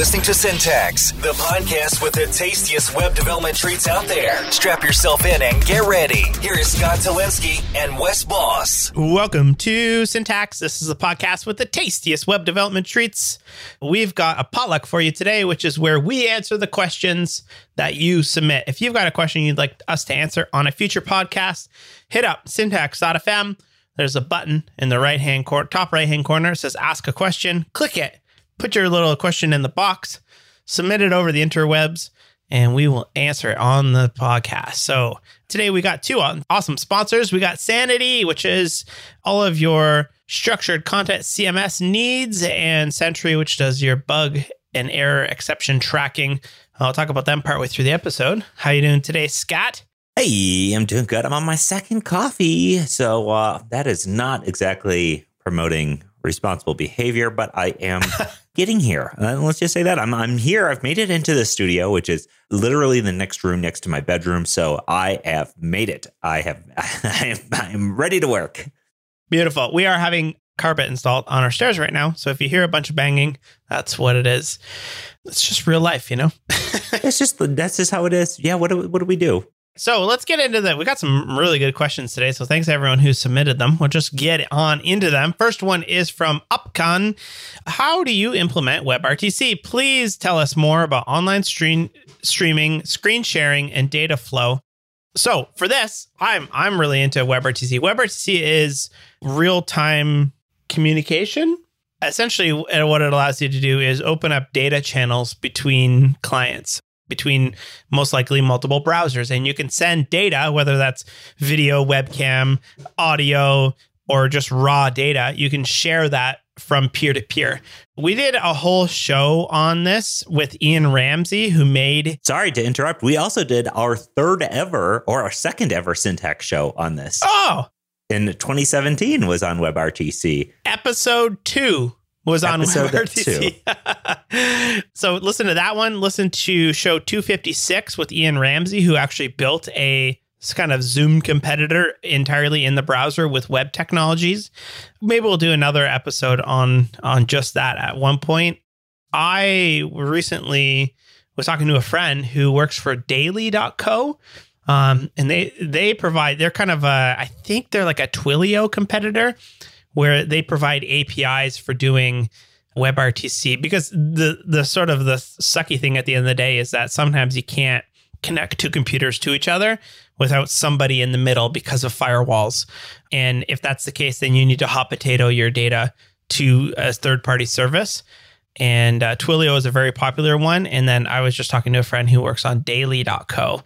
listening to Syntax, the podcast with the tastiest web development treats out there. Strap yourself in and get ready. Here is Scott Talinsky and Wes Boss. Welcome to Syntax. This is a podcast with the tastiest web development treats. We've got a potluck for you today, which is where we answer the questions that you submit. If you've got a question you'd like us to answer on a future podcast, hit up syntax.fm. There's a button in the top right-hand corner. It says Ask a Question. Click it. Put your little question in the box. Submit it over the interwebs, and we will answer it on the podcast. So today we got two awesome sponsors. We got Sanity, which is all of your structured content CMS needs, and Sentry, which does your bug and error exception tracking. I'll talk about them partway through the episode. How you doing today, Scott? Hey, I'm doing good. I'm on my second coffee. So that is not exactly promoting responsible behavior, but I am getting here. Let's just say that I'm here. I've made it into the studio, which is literally the next room next to my bedroom. So I have made it. I'm ready to work. Beautiful. We are having carpet installed on our stairs right now. So if you hear a bunch of banging, that's what it is. It's just real life, you know? That's just how it is. Yeah. What do we do? So let's get into that. We got some really good questions today. So thanks to everyone who submitted them. We'll just get on into them. First one is from Upcon. How do you implement WebRTC? Please tell us more about online streaming, screen sharing, and data flow. So for this, I'm really into WebRTC. WebRTC is real-time communication. Essentially, what it allows you to do is open up data channels between clients, between most likely multiple browsers. And you can send data, whether that's video, webcam, audio, or just raw data. You can share that from peer to peer. We did a whole show on this with Ian Ramsey, who made... Sorry to interrupt. We also did our second ever Syntax show on this. Oh! In 2017 was on WebRTC. Episode 2. Was on WebRTC. So listen to that one. Listen to show 256 with Ian Ramsey, who actually built a kind of Zoom competitor entirely in the browser with web technologies. Maybe we'll do another episode on just that at one point. I recently was talking to a friend who works for daily.co. And they're kind of I think they're like a Twilio competitor, where they provide APIs for doing WebRTC, because the sort of the sucky thing at the end of the day is that sometimes you can't connect two computers to each other without somebody in the middle because of firewalls. And if that's the case, then you need to hot potato your data to a third-party service. And Twilio is a very popular one. And then I was just talking to a friend who works on daily.co.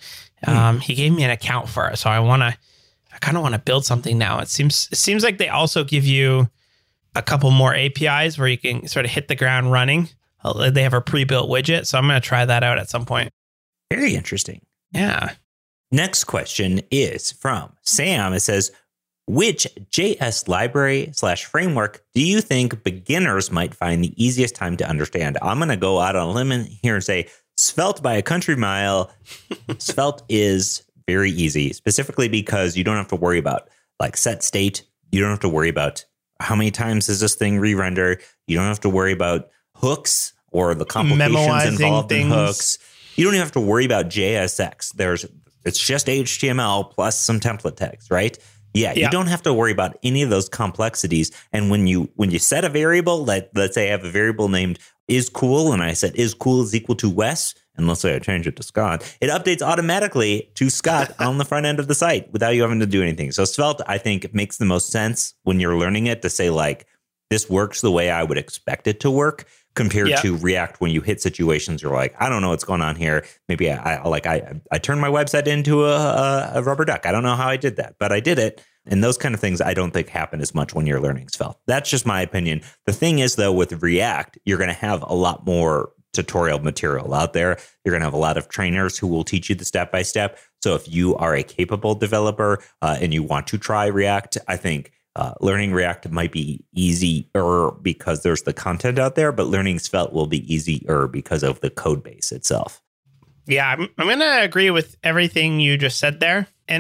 He gave me an account for it, so I kind of want to build something now. It seems like they also give you a couple more APIs where you can sort of hit the ground running. They have a pre-built widget, so I'm going to try that out at some point. Very interesting. Yeah. Next question is from Sam. It says, which JS library / framework do you think beginners might find the easiest time to understand? I'm going to go out on a limb here and say Svelte by a country mile. Svelte is very easy, specifically because you don't have to worry about like set state. You don't have to worry about how many times does this thing re-render. You don't have to worry about hooks or the complications involved in hooks. You don't even have to worry about JSX. It's just HTML plus some template text, right? Yeah, you don't have to worry about any of those complexities. And when you set a variable, let's say I have a variable named isCool, and I said isCool is equal to Wes, and let's say I change it to Scott, it updates automatically to Scott on the front end of the site without you having to do anything. So Svelte, I think, makes the most sense when you're learning it to say, like, this works the way I would expect it to work, compared to React when you hit situations you're like, I don't know what's going on here. Maybe I turned my website into a rubber duck. I don't know how I did that, but I did it. And those kind of things I don't think happen as much when you're learning Svelte. That's just my opinion. The thing is, though, with React, you're going to have a lot more tutorial material out there. You're going to have a lot of trainers who will teach you the step-by-step. So if you are a capable developer and you want to try React, I think learning React might be easier because there's the content out there, but learning Svelte will be easier because of the code base itself. Yeah, I'm going to agree with everything you just said there. And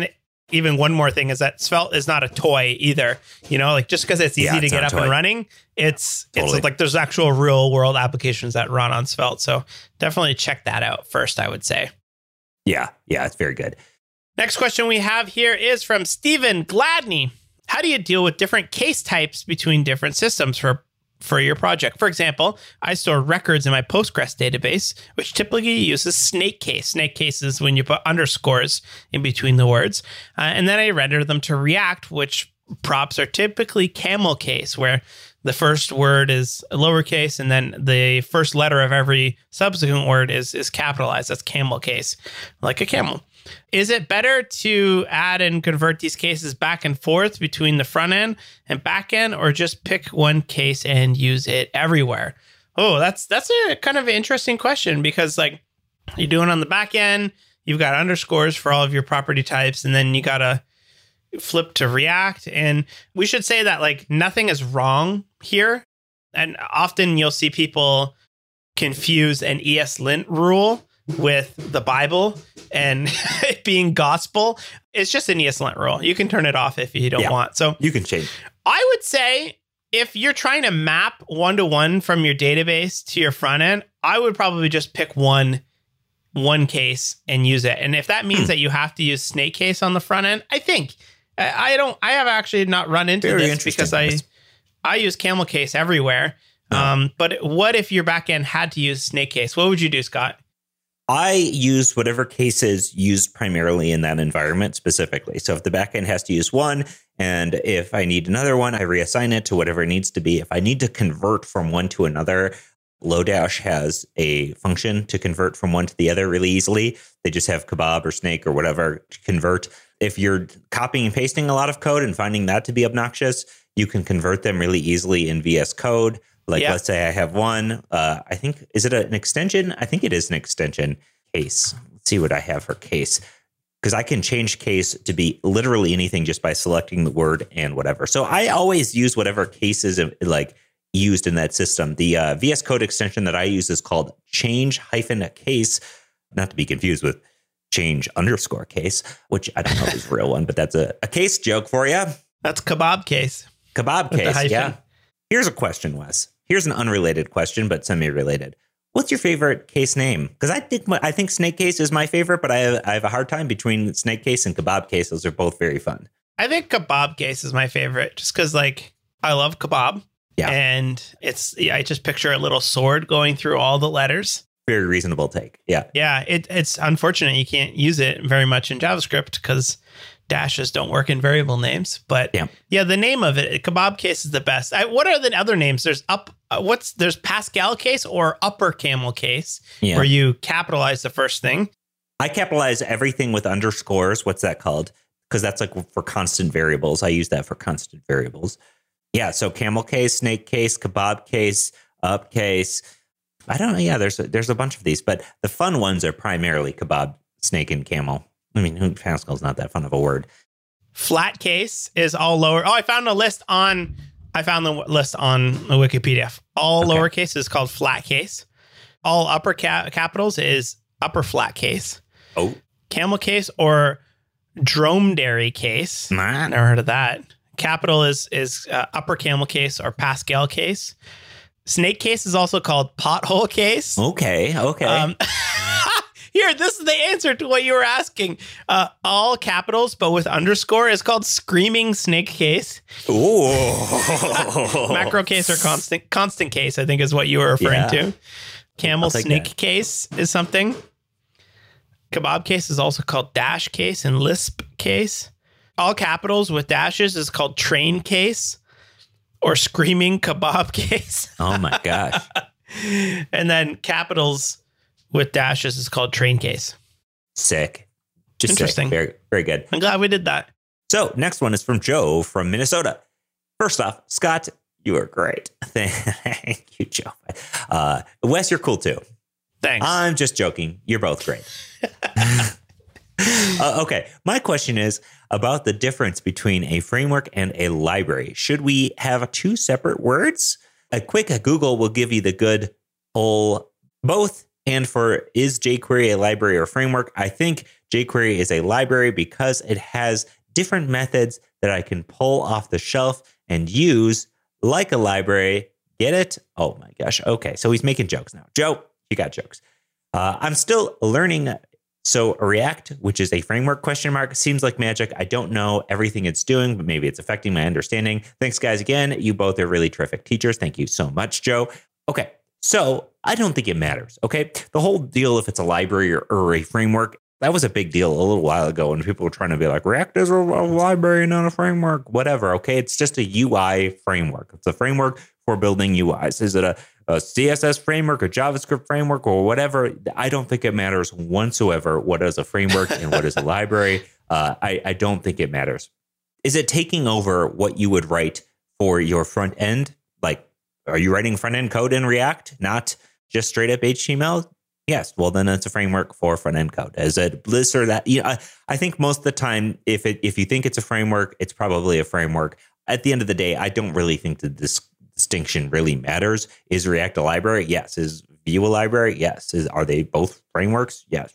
even one more thing is that Svelte is not a toy either. Like just because it's easy to get up and running, it's like there's actual real world applications that run on Svelte. So definitely check that out first, I would say. Yeah, it's very good. Next question we have here is from Stephen Gladney. How do you deal with different case types between different systems for your project? For example, I store records in my Postgres database, which typically uses snake case. Snake case is when you put underscores in between the words. And then I render them to React, which props are typically camel case, where the first word is lowercase and then the first letter of every subsequent word is capitalized. That's camel case, like a camel. Is it better to add and convert these cases back and forth between the front end and back end, or just pick one case and use it everywhere? Oh, that's a kind of interesting question, because like you're doing on the back end, you've got underscores for all of your property types, and then you got to flip to React. And we should say that like nothing is wrong here. And often you'll see people confuse an ESLint rule with the Bible and it being gospel. It's just an ESLint rule. You can turn it off if you don't want. So you can change. I would say if you're trying to map one-to-one from your database to your front end, I would probably just pick one case and use it. And if that means that you have to use snake case on the front end, I think I have actually not run into this because I use camel case everywhere. But what if your backend had to use snake case? What would you do, Scott? I use whatever case is used primarily in that environment specifically. So if the backend has to use one, and if I need another one, I reassign it to whatever it needs to be. If I need to convert from one to another, Lodash has a function to convert from one to the other really easily. They just have kebab or snake or whatever to convert. If you're copying and pasting a lot of code and finding that to be obnoxious, you can convert them really easily in VS Code. Like, let's say I have one, I think, is it an extension? I think it is an extension case. Let's see what I have for case, because I can change case to be literally anything just by selecting the word and whatever. So I always use whatever case is like used in that system. The VS Code extension that I use is called change-case, not to be confused with change_case, which I don't know if is a real one, but that's a case joke for you. That's kebab case. Kebab case, yeah. Here's a question, Wes. Here's an unrelated question, but semi-related. What's your favorite case name? Because I think snake case is my favorite, but I have a hard time between snake case and kebab case. Those are both very fun. I think kebab case is my favorite, just because like I love kebab. Yeah, and I just picture a little sword going through all the letters. Very reasonable take. Yeah, yeah. It's unfortunate you can't use it very much in JavaScript because dashes don't work in variable names, but yeah, the name of it, kebab case, is the best. What are the other names? There's there's Pascal case or upper camel case, where you capitalize the first thing. I capitalize everything with underscores. What's that called? Because that's like for constant variables. I use that for constant variables. Yeah, so camel case, snake case, kebab case, up case. I don't know. Yeah, there's a bunch of these, but the fun ones are primarily kebab, snake, and camel. I mean, Pascal's not that fun of a word. Flat case is all lower. Oh, I found the list on Wikipedia. All lowercase is called flat case. All upper capitals is upper flat case. Oh. Camel case or dromedary case. Man. Never heard of that. Capital is upper camel case or Pascal case. Snake case is also called pothole case. Okay. Here, this is the answer to what you were asking. All capitals, but with underscore, is called screaming snake case. Ooh. Macro case or constant case, I think, is what you were referring to. Camel snake case is something. Kebab case is also called dash case and Lisp case. All capitals with dashes is called train case or screaming kebab case. Oh my gosh. And then capitals with dashes is called train case. Sick. Just interesting. Sick. Very, very good. I'm glad we did that. So next one is from Joe from Minnesota. First off, Scott, you are great. Thank you, Joe. Wes, you're cool too. Thanks. I'm just joking. You're both great. Okay. My question is about the difference between a framework and a library. Should we have two separate words? A quick Google will give you the good whole both. And for is jQuery a library or framework? I think jQuery is a library because it has different methods that I can pull off the shelf and use like a library. Get it? Oh my gosh. Okay. So he's making jokes now. Joe, you got jokes. I'm still learning. So React, which is a framework ? Seems like magic. I don't know everything it's doing, but maybe it's affecting my understanding. Thanks, guys. Again, you both are really terrific teachers. Thank you so much, Joe. Okay. So I don't think it matters. Okay. The whole deal, if it's a library or a framework, that was a big deal a little while ago when people were trying to be like, React is a library, not a framework, whatever. Okay. It's just a UI framework. It's a framework for building UIs. Is it a CSS framework, a JavaScript framework, or whatever? I don't think it matters whatsoever what is a framework and what is a library. I don't think it matters. Is it taking over what you would write for your front end? Like, are you writing front end code in React, not just straight up HTML? Yes. Well, then it's a framework for front end code. Is it this or that? You know, I think most of the time, if you think it's a framework, it's probably a framework. At the end of the day, I don't really think that this distinction really matters. Is React a library? Yes. Is Vue a library? Yes. Are they both frameworks? Yes.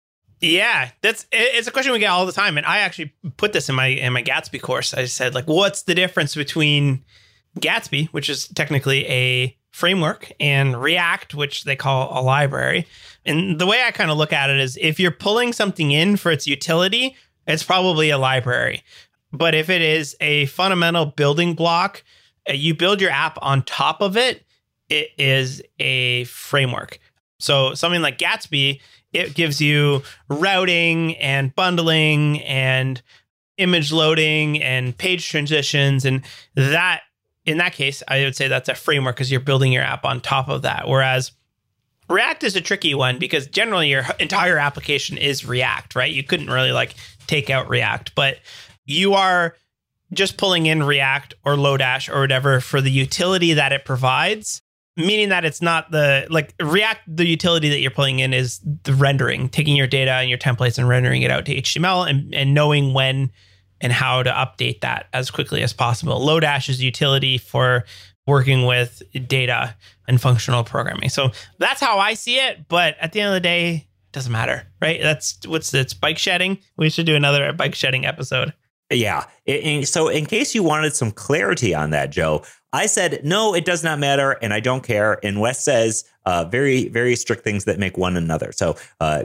Yeah, it's a question we get all the time, and I actually put this in my Gatsby course. I said, like, what's the difference between Gatsby, which is technically a framework, and React, which they call a library? And the way I kind of look at it is, if you're pulling something in for its utility, it's probably a library. But if it is a fundamental building block, you build your app on top of it, it is a framework. So something like Gatsby, it gives you routing and bundling and image loading and page transitions. And that, in that case, I would say that's a framework because you're building your app on top of that. Whereas React is a tricky one because generally your entire application is React, right? You couldn't really like take out React, but you are just pulling in React or Lodash or whatever for the utility that it provides, meaning that it's not React, the utility that you're pulling in is the rendering, taking your data and your templates and rendering it out to HTML and knowing when and how to update that as quickly as possible. Lodash is utility for working with data and functional programming. So that's how I see it. But at the end of the day, it doesn't matter, right? It's bike shedding. We should do another bike shedding episode. Yeah. So in case you wanted some clarity on that, Joe, I said, no, it does not matter. And I don't care. And Wes says very, very strict things that make one another. So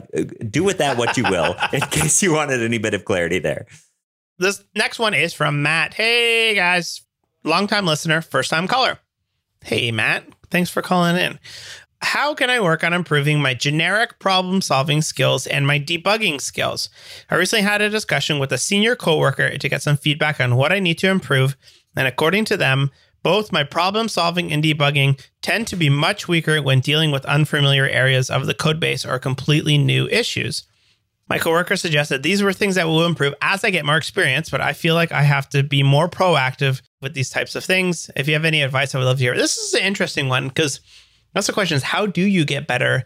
do with that what you will, in case you wanted any bit of clarity there. This next one is from Matt. Hey, guys. Longtime listener, first time caller. Hey, Matt. Thanks for calling in. How can I work on improving my generic problem solving skills and my debugging skills? I recently had a discussion with a senior coworker to get some feedback on what I need to improve. And according to them, both my problem solving and debugging tend to be much weaker when dealing with unfamiliar areas of the codebase or completely new issues. My coworker suggested these were things that will improve as I get more experience, but I feel like I have to be more proactive with these types of things. If you have any advice, I would love to hear it. This is an interesting one because that's the question is, how do you get better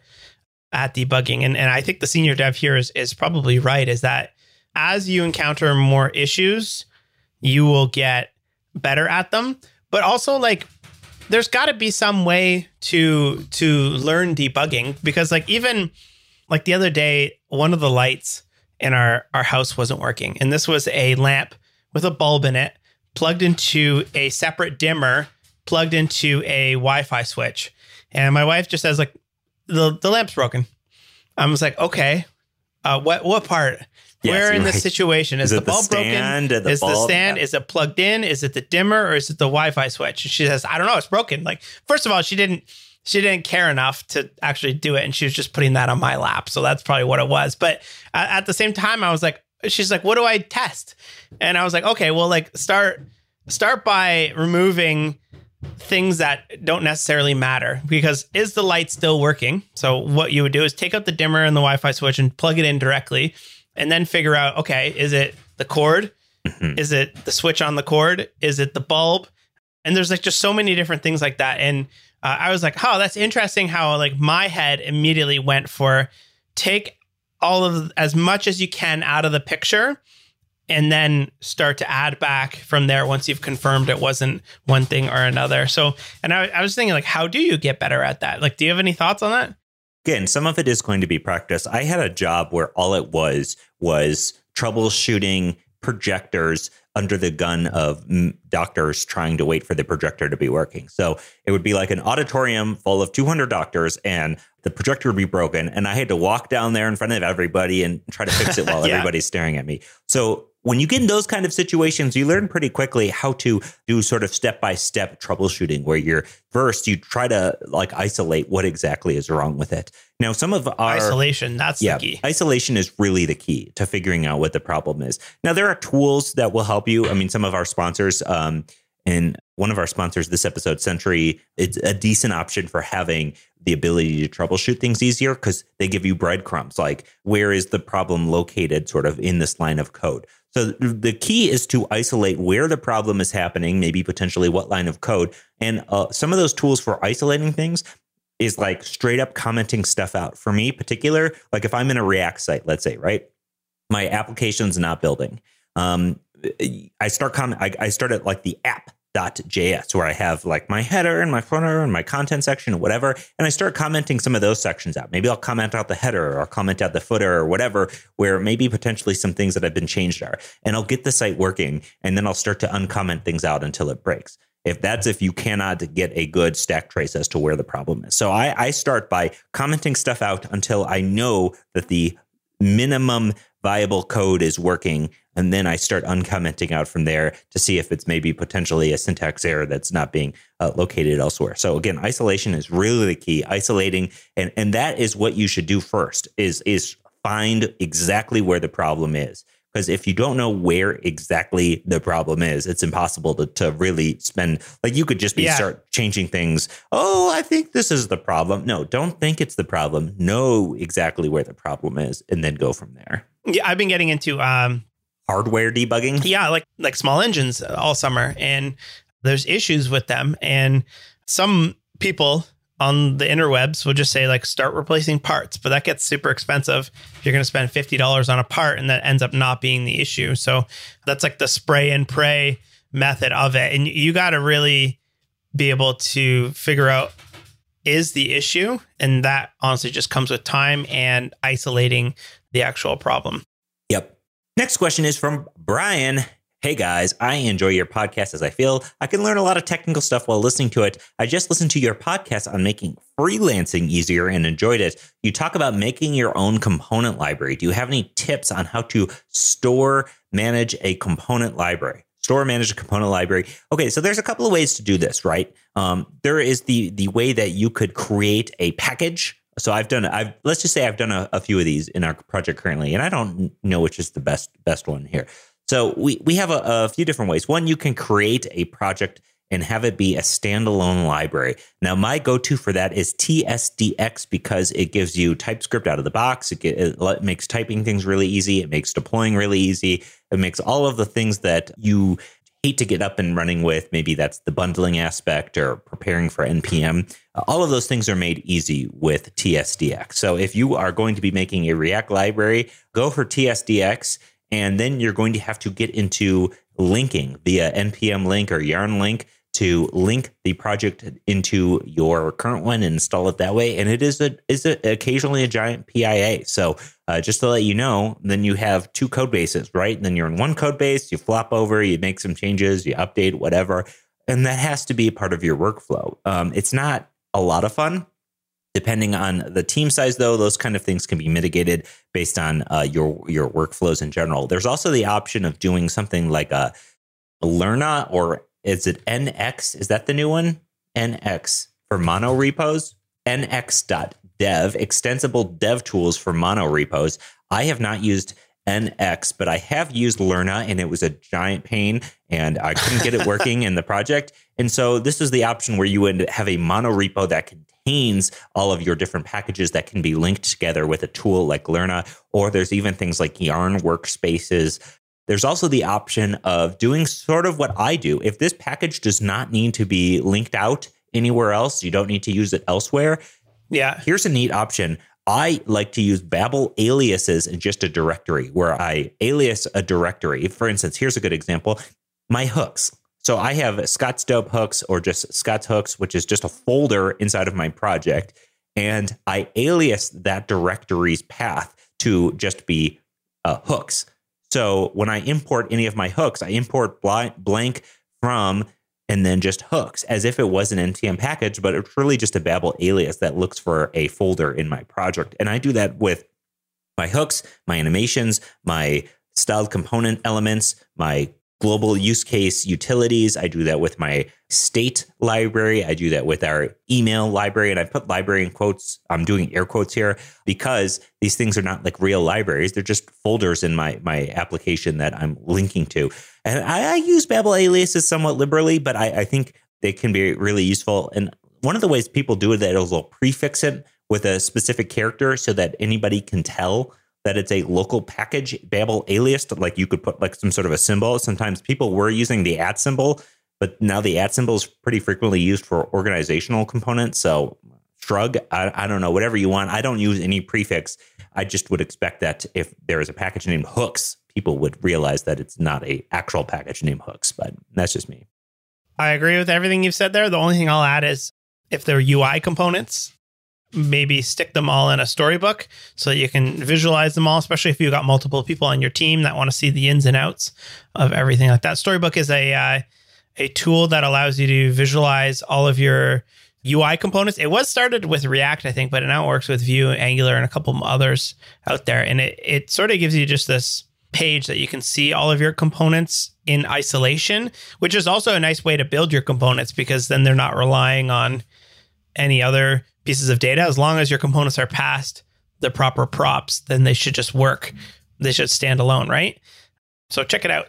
at debugging? And I think the senior dev here is probably right, is that as you encounter more issues, you will get better at them. But also, like, there's got to be some way to learn debugging, because like even like the other day, one of the lights in our house wasn't working. And this was a lamp with a bulb in it, plugged into a separate dimmer, plugged into a Wi-Fi switch. And my wife just says, like, the lamp's broken. I was like, okay, what part? Yes, where in this situation? Is the bulb broken? Is the stand? Yeah. Is it plugged in? Is it the dimmer, or is it the Wi-Fi switch? And she says, I don't know. It's broken. Like, first of all, she didn't care enough to actually do it. And she was just putting that on my lap. So that's probably what it was. But at the same time, I was like, she's like, what do I test? And I was like, okay, well, like start by removing things that don't necessarily matter, because is the light still working? So what you would do is take out the dimmer and the Wi-Fi switch and plug it in directly, and then figure out, okay, is it the cord? Mm-hmm. Is it the switch on the cord? Is it the bulb? And there's like just so many different things like that. And I was like, oh, that's interesting how like my head immediately went for take all of as much as you can out of the picture and then start to add back from there once you've confirmed it wasn't one thing or another. So, and I was thinking, like, how do you get better at that? Like, do you have any thoughts on that? Again, some of it is going to be practice. I had a job where all it was troubleshooting projectors under the gun of doctors trying to wait for the projector to be working. So it would be like an auditorium full of 200 doctors and the projector would be broken. And I had to walk down there in front of everybody and try to fix it while everybody's staring at me. So when you get in those kind of situations, you learn pretty quickly how to do sort of step-by-step troubleshooting where you're first, you try to like isolate what exactly is wrong with it. Now, some of our isolation, that's the key. Isolation is really the key to figuring out what the problem is. Now, there are tools that will help you. I mean, some of our sponsors, and one of our sponsors this episode, Sentry, it's a decent option for having the ability to troubleshoot things easier because they give you breadcrumbs, like where is the problem located sort of in this line of code. So the key is to isolate where the problem is happening, maybe potentially what line of code. And some of those tools for isolating things is like straight up commenting stuff out. For me, particular, like if I'm in a React site, let's say, right, my application's not building. I start at like the app.js where I have like my header and my footer and my content section or whatever. And I start commenting some of those sections out. Maybe I'll comment out the header or I'll comment out the footer or whatever, where maybe potentially some things that have been changed are. And I'll get the site working and then I'll start to uncomment things out until it breaks. If you cannot get a good stack trace as to where the problem is. So I start by commenting stuff out until I know that the minimum viable code is working. And then I start uncommenting out from there to see if it's maybe potentially a syntax error that's not being located elsewhere. So again, isolation is really the key. Isolating, and that is what you should do first is find exactly where the problem is. Because if you don't know where exactly the problem is, it's impossible to really spend, like you could just start changing things. Oh, I think this is the problem. No, don't think it's the problem. Know exactly where the problem is and then go from there. Yeah, I've been getting into hardware debugging. Yeah, like small engines all summer. And there's issues with them. And some people on the interwebs will just say like start replacing parts, but that gets super expensive. You're going to spend $50 on a part and that ends up not being the issue. So that's like the spray and pray method of it. And you got to really be able to figure out is the issue. And that honestly just comes with time and isolating the actual problem. Yep. Next question is from Brian. Hey guys, I enjoy your podcast as I feel I can learn a lot of technical stuff while listening to it. I just listened to your podcast on making freelancing easier and enjoyed it. You talk about making your own component library. Do you have any tips on how to manage a component library? Okay, so there's a couple of ways to do this, right? There is the way that you could create a package. So let's just say I've done a few of these in our project currently, and I don't know which is the best one here. So we have a few different ways. One, you can create a project and have it be a standalone library. Now, my go-to for that is TSDX because it gives you TypeScript out of the box. It makes typing things really easy. It makes deploying really easy. It makes all of the things that you hate to get up and running with. Maybe that's the bundling aspect or preparing for NPM. All of those things are made easy with TSDX. So if you are going to be making a React library, go for TSDX. And then you're going to have to get into linking via NPM link or Yarn link to link the project into your current one and install it that way. And it is occasionally a giant PIA. So just to let you know, then you have two code bases, right? And then you're in one code base, you flop over, you make some changes, you update, whatever. And that has to be a part of your workflow. It's not a lot of fun. Depending on the team size, though, those kind of things can be mitigated based on your workflows in general. There's also the option of doing something like a Lerna, or is it NX? Is that the new one? NX for mono repos? NX.dev, extensible dev tools for mono repos. I have not used NX, but I have used Lerna, and it was a giant pain, and I couldn't get it working in the project. And so this is the option where you would have a mono repo that contains all of your different packages that can be linked together with a tool like Lerna, or there's even things like Yarn workspaces. There's also the option of doing sort of what I do. If this package does not need to be linked out anywhere else, you don't need to use it elsewhere. Yeah. Here's a neat option. I like to use Babel aliases in just a directory where I alias a directory. For instance, here's a good example. My hooks. So I have Scott's Dope hooks or just Scott's hooks, which is just a folder inside of my project. And I alias that directory's path to just be hooks. So when I import any of my hooks, I import blank from and then just hooks as if it was an NPM package, but it's really just a Babel alias that looks for a folder in my project. And I do that with my hooks, my animations, my styled component elements, my global use case utilities. I do that with my state library. I do that with our email library. And I put library in quotes. I'm doing air quotes here because these things are not like real libraries. They're just folders in my application that I'm linking to. And I use Babel aliases somewhat liberally, but I think they can be really useful. And one of the ways people do it is they'll prefix it with a specific character so that anybody can tell that it's a local package Babel alias. Like you could put like some sort of a symbol. Sometimes people were using the @ symbol, but now the @ symbol is pretty frequently used for organizational components. So shrug, I don't know, whatever you want. I don't use any prefix. I just would expect that if there is a package named hooks, people would realize that it's not a actual package named hooks, but that's just me. I agree with everything you've said there. The only thing I'll add is if they're UI components, maybe stick them all in a storybook so that you can visualize them all, especially if you've got multiple people on your team that want to see the ins and outs of everything like that. Storybook is a tool that allows you to visualize all of your UI components. It was started with React, I think, but it now works with Vue, Angular, and a couple others out there. And it sort of gives you just this page that you can see all of your components in isolation, which is also a nice way to build your components because then they're not relying on any other pieces of data. As long as your components are passed the proper props, then they should just work. They should stand alone, right? So check it out,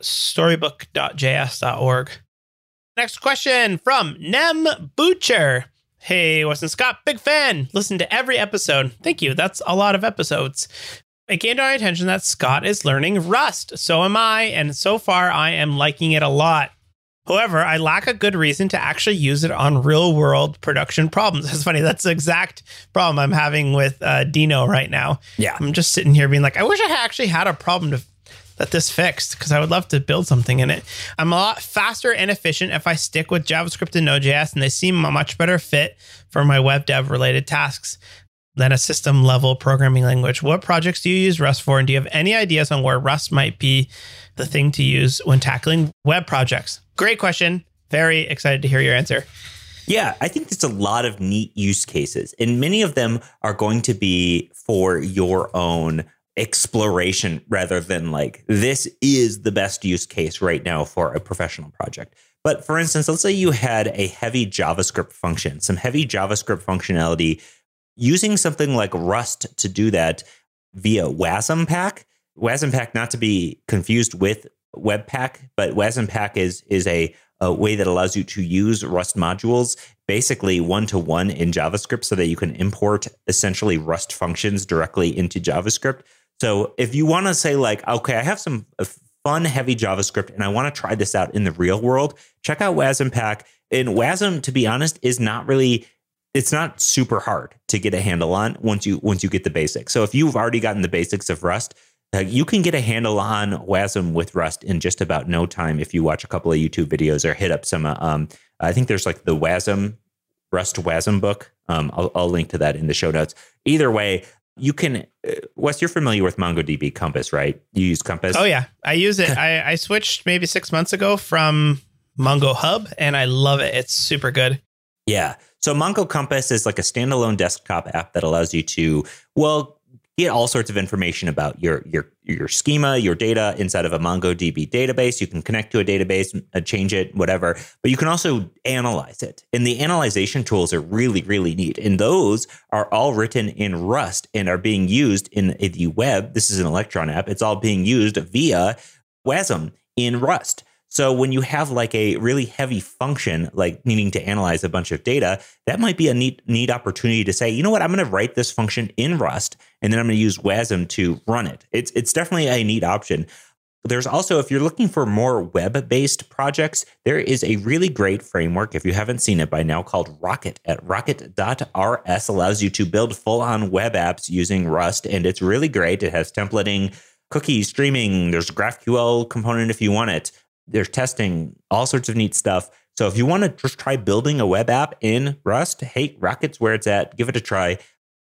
storybook.js.org. Next question from Nem Butcher. Hey, Wes and Scott, big fan. Listen to every episode. Thank you. That's a lot of episodes. It came to my attention that Scott is learning Rust. So am I, and so far I am liking it a lot. However, I lack a good reason to actually use it on real-world production problems. It's funny, that's the exact problem I'm having with Dino right now. Yeah. I'm just sitting here being like, I wish I actually had a problem that this fixed because I would love to build something in it. I'm a lot faster and efficient if I stick with JavaScript and Node.js, and they seem a much better fit for my web dev-related tasks than a system-level programming language. What projects do you use Rust for, and do you have any ideas on where Rust might be the thing to use when tackling web projects? Great question. Very excited to hear your answer. Yeah, I think there's a lot of neat use cases, and many of them are going to be for your own exploration rather than like, this is the best use case right now for a professional project. But for instance, let's say you had a heavy JavaScript function, some heavy JavaScript functionality, using something like Rust to do that via Wasm-Pack. Wasm-Pack, not to be confused with Webpack, but Wasm-Pack is a way that allows you to use Rust modules basically one-to-one in JavaScript so that you can import essentially Rust functions directly into JavaScript. So if you want to say like, okay, I have some fun, heavy JavaScript and I want to try this out in the real world, check out Wasm-Pack. And Wasm, to be honest, is not really... It's not super hard to get a handle on once you get the basics. So if you've already gotten the basics of Rust, you can get a handle on Wasm with Rust in just about no time if you watch a couple of YouTube videos or hit up some. I think there's like the Rust Wasm book. I'll link to that in the show notes. Either way, you can. Wes, you're familiar with MongoDB Compass, right? You use Compass? Oh yeah, I use it. I switched maybe 6 months ago from Mongo Hub, and I love it. It's super good. Yeah. So Mongo Compass is like a standalone desktop app that allows you to, well, get all sorts of information about your schema, your data inside of a MongoDB database. You can connect to a database, change it, whatever, but you can also analyze it. And the analyzation tools are really, really neat. And those are all written in Rust and are being used in the web. This is an Electron app. It's all being used via Wasm in Rust. So when you have like a really heavy function, like needing to analyze a bunch of data, that might be a neat opportunity to say, you know what, I'm going to write this function in Rust, and then I'm going to use Wasm to run it. It's definitely a neat option. There's also, if you're looking for more web-based projects, there is a really great framework, if you haven't seen it by now, called Rocket at rocket.rs. Allows you to build full-on web apps using Rust, and it's really great. It has templating, cookie streaming. There's a GraphQL component if you want it. There's testing, all sorts of neat stuff. So if you want to just try building a web app in Rust, hey, Rocket's where it's at. Give it a try.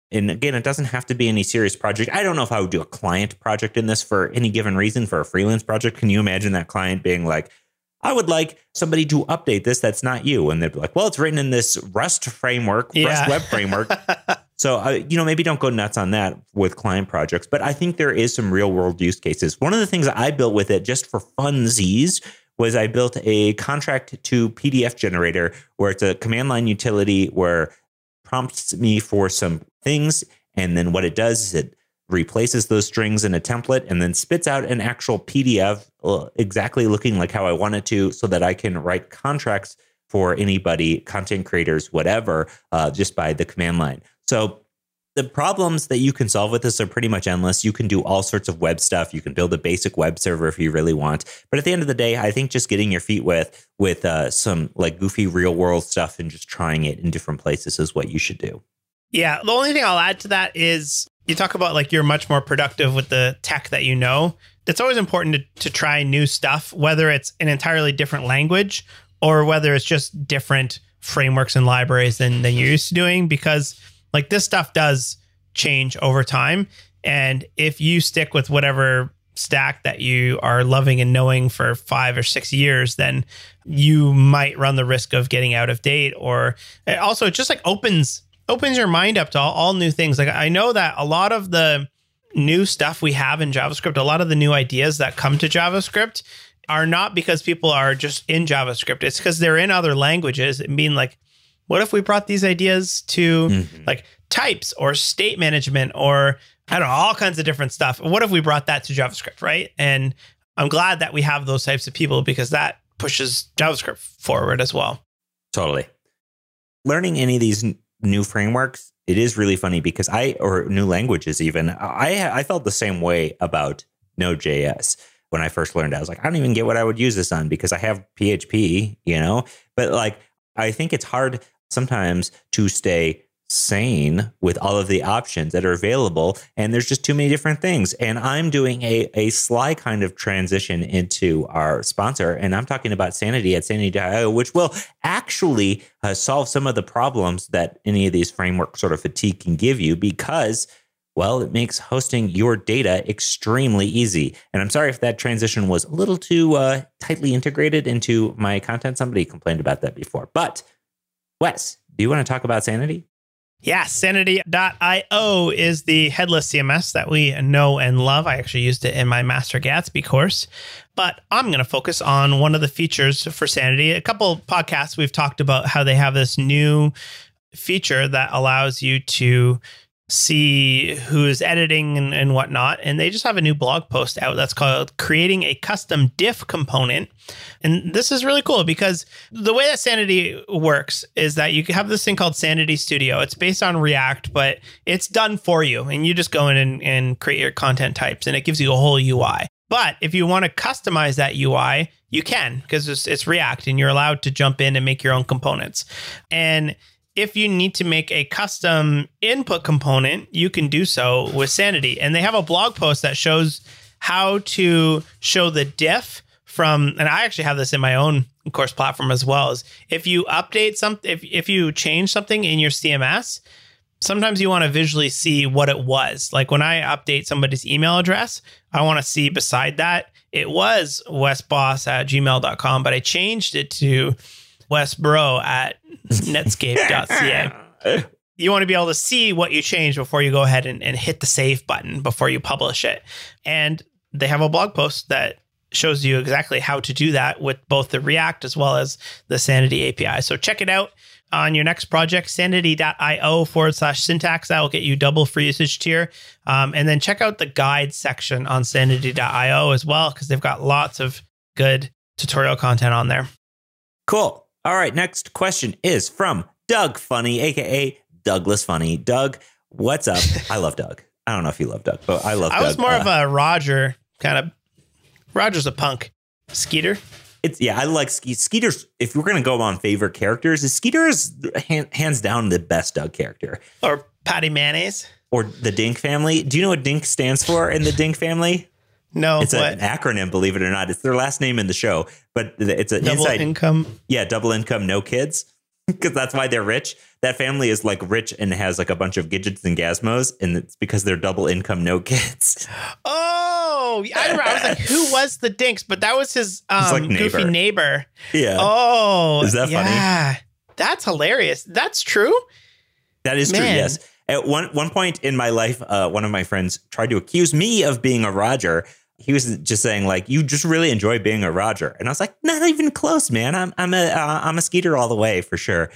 And again, it doesn't have to be any serious project. I don't know if I would do a client project in this for any given reason for a freelance project. Can you imagine that client being like, I would like somebody to update this that's not you. And they'd be like, well, it's written in this Rust framework, Rust web framework. So, maybe don't go nuts on that with client projects. But I think there is some real world use cases. One of the things I built with it just for funsies was I built a contract to PDF generator where it's a command line utility where prompts me for some things. And then what it does is it replaces those strings in a template and then spits out an actual PDF exactly looking like how I want it to, so that I can write contracts for anybody, content creators, whatever, just by the command line. So the problems that you can solve with this are pretty much endless. You can do all sorts of web stuff. You can build a basic web server if you really want. But at the end of the day, I think just getting your feet with some like goofy real world stuff and just trying it in different places is what you should do. Yeah. The only thing I'll add to that is you talk about like you're much more productive with the tech that you know. It's always important to try new stuff, whether it's an entirely different language or whether it's just different frameworks and libraries than you're used to doing, because like this stuff does change over time. And if you stick with whatever stack that you are loving and knowing for 5 or 6 years, then you might run the risk of getting out of date. Or it also just like opens your mind up to all new things. Like I know that a lot of the new stuff we have in JavaScript, a lot of the new ideas that come to JavaScript are not because people are just in JavaScript. It's because they're in other languages. I mean, like, what if we brought these ideas to like types or state management or I don't know, all kinds of different stuff? What if we brought that to JavaScript, right? And I'm glad that we have those types of people because that pushes JavaScript forward as well. Totally. Learning any of these new frameworks, it is really funny because or new languages even, I felt the same way about Node.js. When I first learned, I was like, I don't even get what I would use this on because I have PHP, but like, I think it's hard sometimes to stay sane with all of the options that are available. And there's just too many different things. And I'm doing a sly kind of transition into our sponsor. And I'm talking about Sanity at Sanity.io, which will actually solve some of the problems that any of these framework sort of fatigue can give you because, well, it makes hosting your data extremely easy. And I'm sorry if that transition was a little too tightly integrated into my content. Somebody complained about that before. But Wes, do you want to talk about Sanity? Yeah, Sanity.io is the headless CMS that we know and love. I actually used it in my Master Gatsby course, but I'm going to focus on one of the features for Sanity. A couple podcasts, we've talked about how they have this new feature that allows you to see who's editing and whatnot. And they just have a new blog post out that's called Creating a Custom Diff Component. And this is really cool because the way that Sanity works is that you have this thing called Sanity Studio. It's based on React, but it's done for you. And you just go in and create your content types and it gives you a whole UI. But if you want to customize that UI, you can because it's React and you're allowed to jump in and make your own components. And if you need to make a custom input component, you can do so with Sanity. And they have a blog post that shows how to show the diff from, and I actually have this in my own course platform as well, is if you update something, if you change something in your CMS, sometimes you want to visually see what it was. Like when I update somebody's email address, I want to see beside that, it was wesboss@gmail.com, but I changed it to wesbro@netscape.ca. You want to be able to see what you changed before you go ahead and hit the save button before you publish it. And they have a blog post that shows you exactly how to do that with both the React as well as the Sanity API. So check it out on your next project, sanity.io/syntax. That will get you double free usage tier. And then check out the guide section on sanity.io as well, because they've got lots of good tutorial content on there. Cool. All right, next question is from Doug Funny, a.k.a. Douglas Funny. Doug, what's up? I love Doug. I don't know if you love Doug, but I love Doug. I was more of a Roger kind of. Roger's a punk. Skeeter? I like Skeeter's. If we're going to go on favorite characters, Skeeter is hands down the best Doug character. Or Patty Mayonnaise? Or the Dink family. Do you know what Dink stands for in the Dink family? No, it's an acronym, believe it or not. It's their last name in the show, but it's a double income. Yeah, double income, no kids. because that's why they're rich. That family is like rich and has like a bunch of Gidgets and Gazmos, and it's because they're double income, no kids. Oh, I remember. I was like, who was the Dinks? But that was his like goofy neighbor. Yeah. Oh, is that funny? Yeah, that's hilarious. That's true. That is true. Yes. At one point in my life, one of my friends tried to accuse me of being a Roger. He was just saying, like, you just really enjoy being a Roger. And I was like, not even close, man. I'm a Skeeter all the way for sure.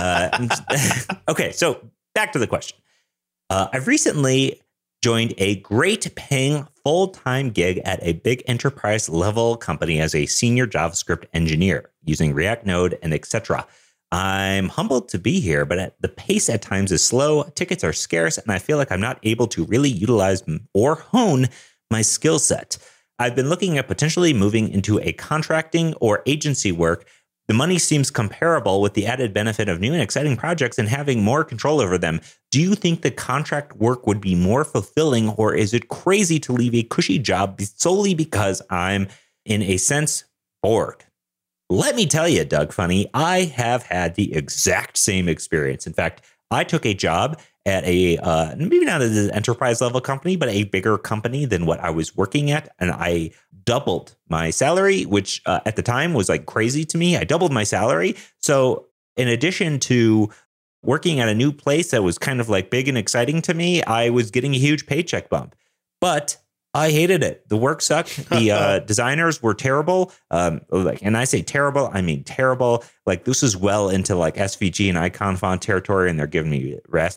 Okay, so back to the question. I've recently joined a great paying full-time gig at a big enterprise level company as a senior JavaScript engineer using React Node and etc. I'm humbled to be here, but the pace at times is slow, tickets are scarce, and I feel like I'm not able to really utilize or hone my skill set. I've been looking at potentially moving into a contracting or agency work. The money seems comparable with the added benefit of new and exciting projects and having more control over them. Do you think the contract work would be more fulfilling, or is it crazy to leave a cushy job solely because I'm, in a sense, bored? Let me tell you, Doug Funny, I have had the exact same experience. In fact, I took a job at a, maybe not an enterprise level company, but a bigger company than what I was working at. And I doubled my salary, which at the time was like crazy to me. I doubled my salary. So in addition to working at a new place that was kind of like big and exciting to me, I was getting a huge paycheck bump. But I hated it. The work sucked. The designers were terrible. And I say terrible, I mean terrible. Like this is well into like SVG and icon font territory, and they're giving me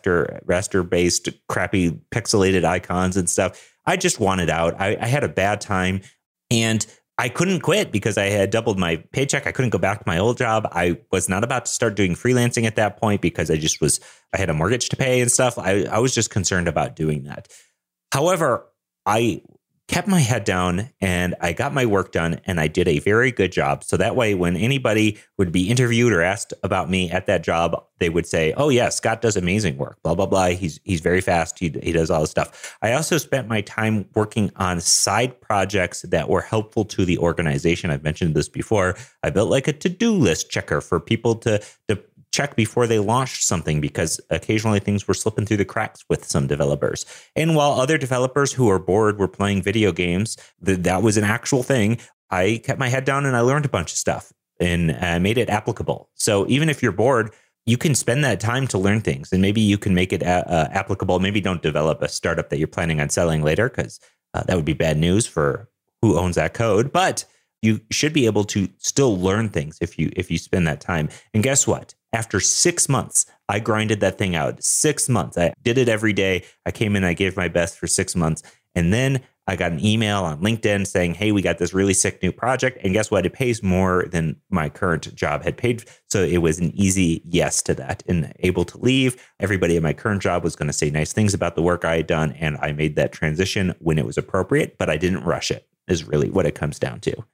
raster based crappy pixelated icons and stuff. I just wanted out. I had a bad time, and I couldn't quit because I had doubled my paycheck. I couldn't go back to my old job. I was not about to start doing freelancing at that point because I had a mortgage to pay and stuff. I was just concerned about doing that. However, I kept my head down and I got my work done, and I did a very good job. So that way, when anybody would be interviewed or asked about me at that job, they would say, oh yeah, Scott does amazing work, blah, blah, blah. He's very fast. He does all this stuff. I also spent my time working on side projects that were helpful to the organization. I've mentioned this before. I built like a to-do list checker for people to check before they launched something, because occasionally things were slipping through the cracks with some developers. And while other developers who were bored were playing video games, that was an actual thing. I kept my head down and I learned a bunch of stuff and made it applicable. So even if you're bored, you can spend that time to learn things, and maybe you can make it applicable. Maybe don't develop a startup that you're planning on selling later, because that would be bad news for who owns that code. But you should be able to still learn things if you spend that time. And guess what? After 6 months, I grinded that thing out. 6 months. I did it every day. I came in, I gave my best for 6 months. And then I got an email on LinkedIn saying, hey, we got this really sick new project. And guess what? It pays more than my current job had paid. So it was an easy yes to that and able to leave. Everybody at my current job was going to say nice things about the work I had done. And I made that transition when it was appropriate, but I didn't rush it, is really what it comes down to.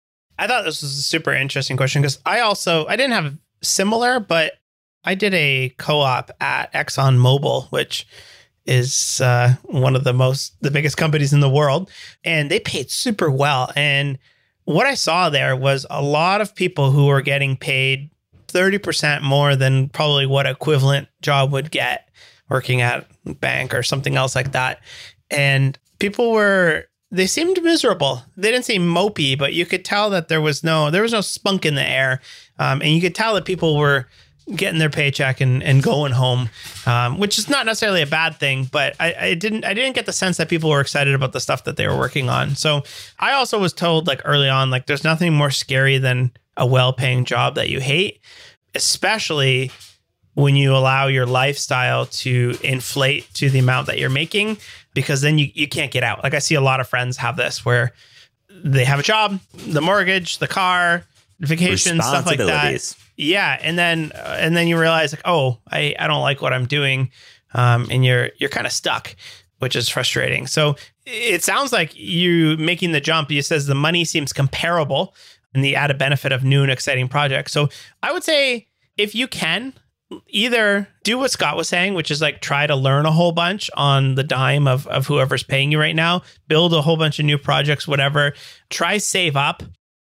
I thought this was a super interesting question, because I didn't have similar, but I did a co-op at ExxonMobil, which is one of the biggest companies in the world, and they paid super well. And what I saw there was a lot of people who were getting paid 30% more than probably what equivalent job would get working at a bank or something else like that. And they seemed miserable. They didn't seem mopey, but you could tell that there was no spunk in the air. And you could tell that people were getting their paycheck and going home, which is not necessarily a bad thing, but I didn't get the sense that people were excited about the stuff that they were working on. So I also was told like early on, like there's nothing more scary than a well-paying job that you hate, especially when you allow your lifestyle to inflate to the amount that you're making, because then you can't get out. Like I see a lot of friends have this where they have a job, the mortgage, the car, vacation, stuff like that. Yeah. And then you realize like, oh, I don't like what I'm doing. And you're kind of stuck, which is frustrating. So it sounds like you making the jump, you says the money seems comparable and the added benefit of new and exciting projects. So I would say if you can, either do what Scott was saying, which is like try to learn a whole bunch on the dime of whoever's paying you right now, build a whole bunch of new projects, whatever, try save up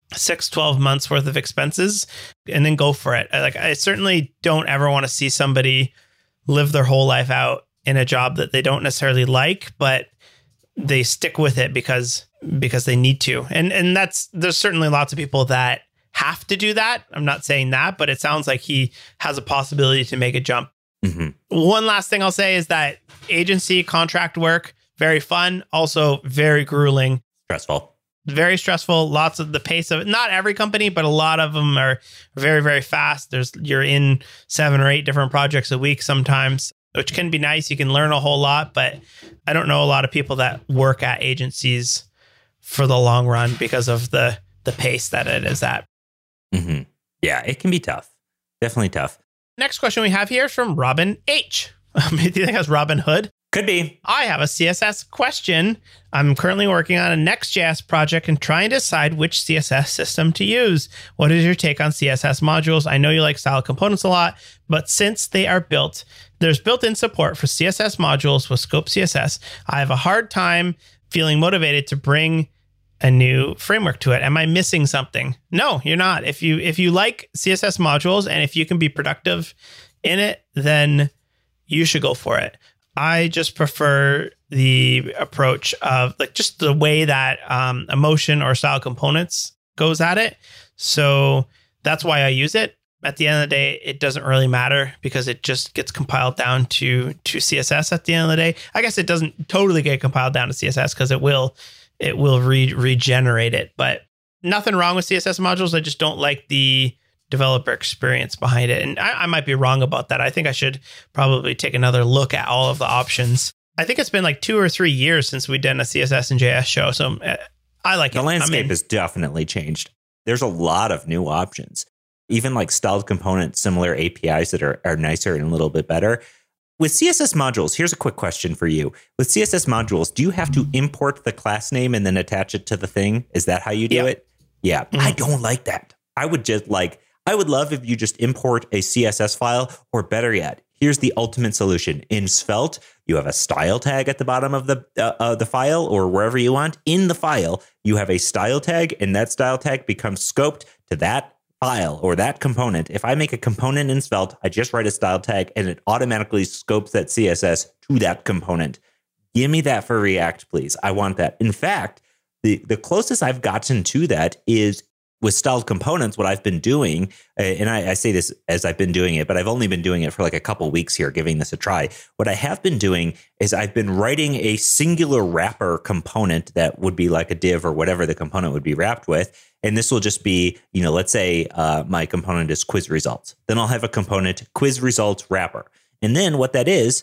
6-12 months worth of expenses and then go for it. Like, I certainly don't ever want to see somebody live their whole life out in a job that they don't necessarily like, but they stick with it because they need to. And there's certainly lots of people that have to do that. I'm not saying that, but it sounds like he has a possibility to make a jump. Mm-hmm. One last thing I'll say is that agency contract work, very fun, also very grueling. Stressful. Very stressful. Lots of the pace of it. Not every company, but a lot of them are very, very fast. You're in 7 or 8 different projects a week sometimes, which can be nice. You can learn a whole lot, but I don't know a lot of people that work at agencies for the long run because of the pace that it is at. Mm-hmm. Yeah, it can be tough. Definitely tough. Next question we have here is from Robin H. Do you think that's Robin Hood? Could be. I have a CSS question. I'm currently working on a Next.js project and trying to decide which CSS system to use. What is your take on CSS modules? I know you like style components a lot, but since they are built, there's built-in support for CSS modules with Scope CSS. I have a hard time feeling motivated to bring a new framework to it. Am I missing something? No, you're not. If you like CSS modules and if you can be productive in it, then you should go for it. I just prefer the approach of like just the way that emotion or style components goes at it. So that's why I use it. At the end of the day, it doesn't really matter because it just gets compiled down to CSS at the end of the day. I guess it doesn't totally get compiled down to CSS because it will regenerate it. But nothing wrong with CSS modules. I just don't like the developer experience behind it. And I might be wrong about that. I think I should probably take another look at all of the options. I think it's been like 2 or 3 years since we've done a CSS and JS show. So I like it. The landscape has definitely changed. There's a lot of new options, even like styled components, similar APIs that are nicer and a little bit better. With CSS modules, here's a quick question for you. With CSS modules, do you have to import the class name and then attach it to the thing? Is that how you do it? Yeah. Mm-hmm. I don't like that. I would love if you just import a CSS file, or better yet, here's the ultimate solution. In Svelte, you have a style tag at the bottom of the file or wherever you want. In the file, you have a style tag, and that style tag becomes scoped to that file or that component. If I make a component in Svelte, I just write a style tag and it automatically scopes that CSS to that component. Give me that for React, please. I want that. In fact, the closest I've gotten to that is with styled components. What I've been doing, and I say this as I've been doing it, but I've only been doing it for like a couple weeks here, giving this a try. What I have been doing is I've been writing a singular wrapper component that would be like a div or whatever the component would be wrapped with. And this will just be, let's say my component is quiz results. Then I'll have a component quiz results wrapper. And then what that is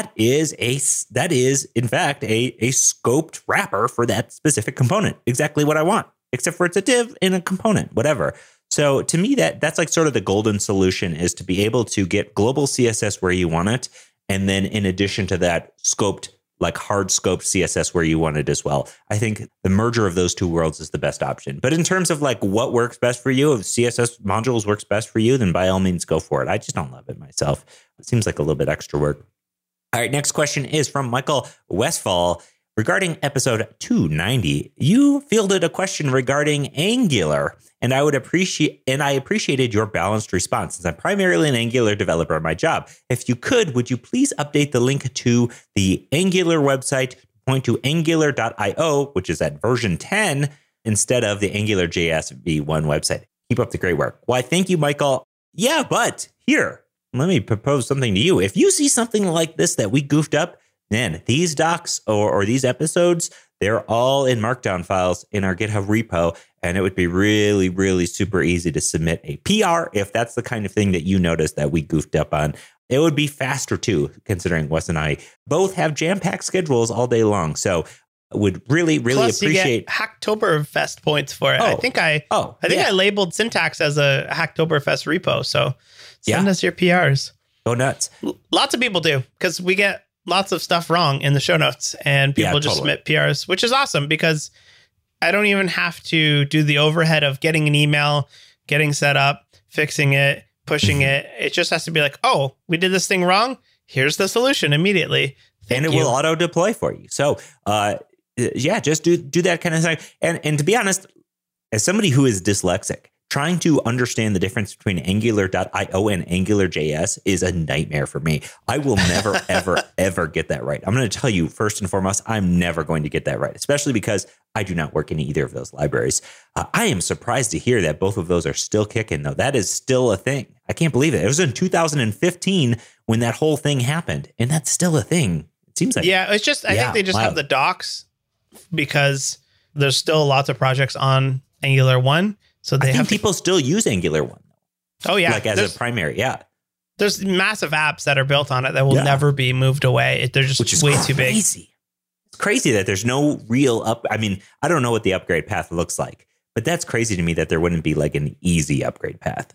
in fact a scoped wrapper for that specific component. Exactly what I want, except for it's a div in a component, whatever. So to me, that's like sort of the golden solution, is to be able to get global CSS where you want it. And then in addition to that, scoped, like hard scoped CSS where you want it as well. I think the merger of those two worlds is the best option. But in terms of like what works best for you, if CSS modules works best for you, then by all means go for it. I just don't love it myself. It seems like a little bit extra work. All right, next question is from Michael Westfall. Regarding episode 290, you fielded a question regarding Angular, and I appreciated your balanced response, since I'm primarily an Angular developer in my job. If you could, would you please update the link to the Angular website, point to angular.io, which is at version 10, instead of the AngularJS v1 website. Keep up the great work. Why, thank you, Michael. Yeah, but here, let me propose something to you. If you see something like this that we goofed up, man, these docs or these episodes, they're all in Markdown files in our GitHub repo. And it would be really, really super easy to submit a PR if that's the kind of thing that you notice that we goofed up on. It would be faster, too, considering Wes and I both have jam-packed schedules all day long. So would really, really Plus appreciate. You get Hacktoberfest points for it. I think I labeled Syntax as a Hacktoberfest repo. So send us your PRs. Go nuts. Lots of people do, because we get lots of stuff wrong in the show notes, and people just submit PRs, which is awesome because I don't even have to do the overhead of getting an email, getting set up, fixing it, pushing it. It just has to be like, oh, we did this thing wrong. Here's the solution immediately. And it will auto deploy for you. So, just do that kind of thing. And to be honest, as somebody who is dyslexic, trying to understand the difference between Angular.io and Angular.js is a nightmare for me. I will never, ever, ever get that right. I'm going to tell you, first and foremost, I'm never going to get that right, especially because I do not work in either of those libraries. I am surprised to hear that both of those are still kicking, though. That is still a thing. I can't believe it. It was in 2015 when that whole thing happened, and that's still a thing. It seems like. Yeah, it's just, I think they just have the docs because there's still lots of projects on Angular 1. So they have people still use Angular 1. Oh, yeah. Like as a primary. Yeah. There's massive apps that are built on it that will never be moved away. They're just way too big. It's crazy that there's no real I mean, I don't know what the upgrade path looks like, but that's crazy to me that there wouldn't be like an easy upgrade path.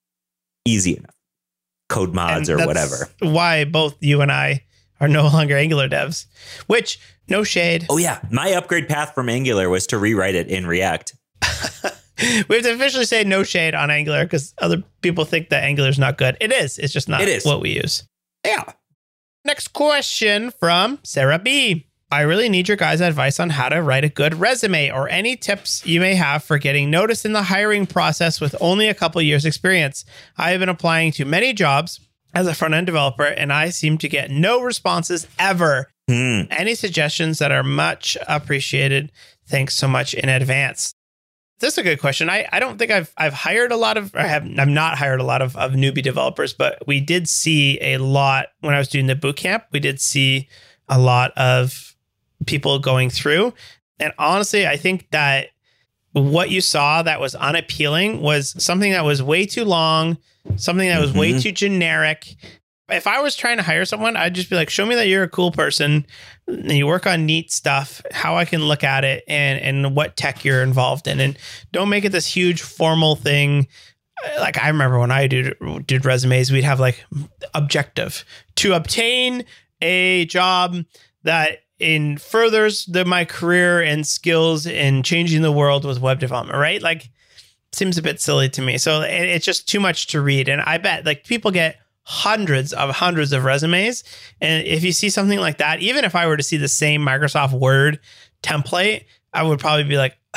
Easy enough. Code mods or whatever. Why both you and I are no longer Angular devs, which no shade. Oh, yeah. My upgrade path from Angular was to rewrite it in React. We have to officially say no shade on Angular because other people think that Angular is not good. It is. It's just not what we use. Yeah. Next question from Sarah B. I really need your guys' advice on how to write a good resume or any tips you may have for getting noticed in the hiring process with only a couple years experience. I have been applying to many jobs as a front-end developer, and I seem to get no responses ever. Any suggestions that are much appreciated? Thanks so much in advance. This is a good question. I don't think I've hired a lot of, I've not hired a lot of newbie developers, but we did see a lot when I was doing the boot camp. We did see a lot of people going through. And honestly, I think that what you saw that was unappealing was something that was way too long, something that was way too generic. If I was trying to hire someone, I'd just be like, show me that you're a cool person and you work on neat stuff, how I can look at it and what tech you're involved in. And don't make it this huge formal thing. Like I remember when I did resumes, we'd have like objective to obtain a job that furthers my career and skills in changing the world with web development, right? Like seems a bit silly to me. So it's just too much to read. And I bet like people get hundreds of resumes. And if you see something like that, even if I were to see the same Microsoft Word template, I would probably be like,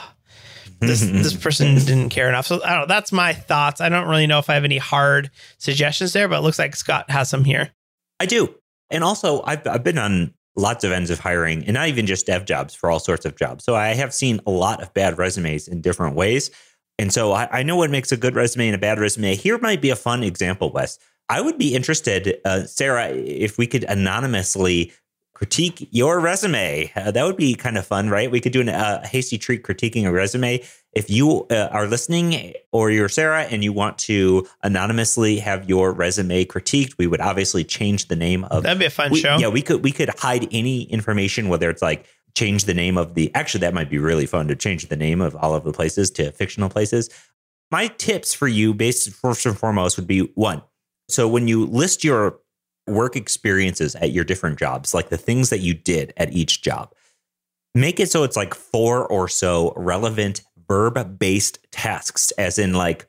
this person didn't care enough. So I don't know. That's my thoughts. I don't really know if I have any hard suggestions there, but it looks like Scott has some here. I do. And also I've been on lots of ends of hiring and not even just dev jobs, for all sorts of jobs. So I have seen a lot of bad resumes in different ways. And so I know what makes a good resume and a bad resume. Here might be a fun example, Wes. I would be interested, Sarah, if we could anonymously critique your resume. That would be kind of fun, right? We could do a hasty treat critiquing a resume. If you are listening or you're Sarah and you want to anonymously have your resume critiqued, we would obviously change the name of. That'd be a fun show. Yeah, we could hide any information, whether it's like change the name of actually, that might be really fun to change the name of all of the places to fictional places. My tips for you, first and foremost, would be one. So when you list your work experiences at your different jobs, like the things that you did at each job, make it so it's like 4 or so relevant verb-based tasks, as in like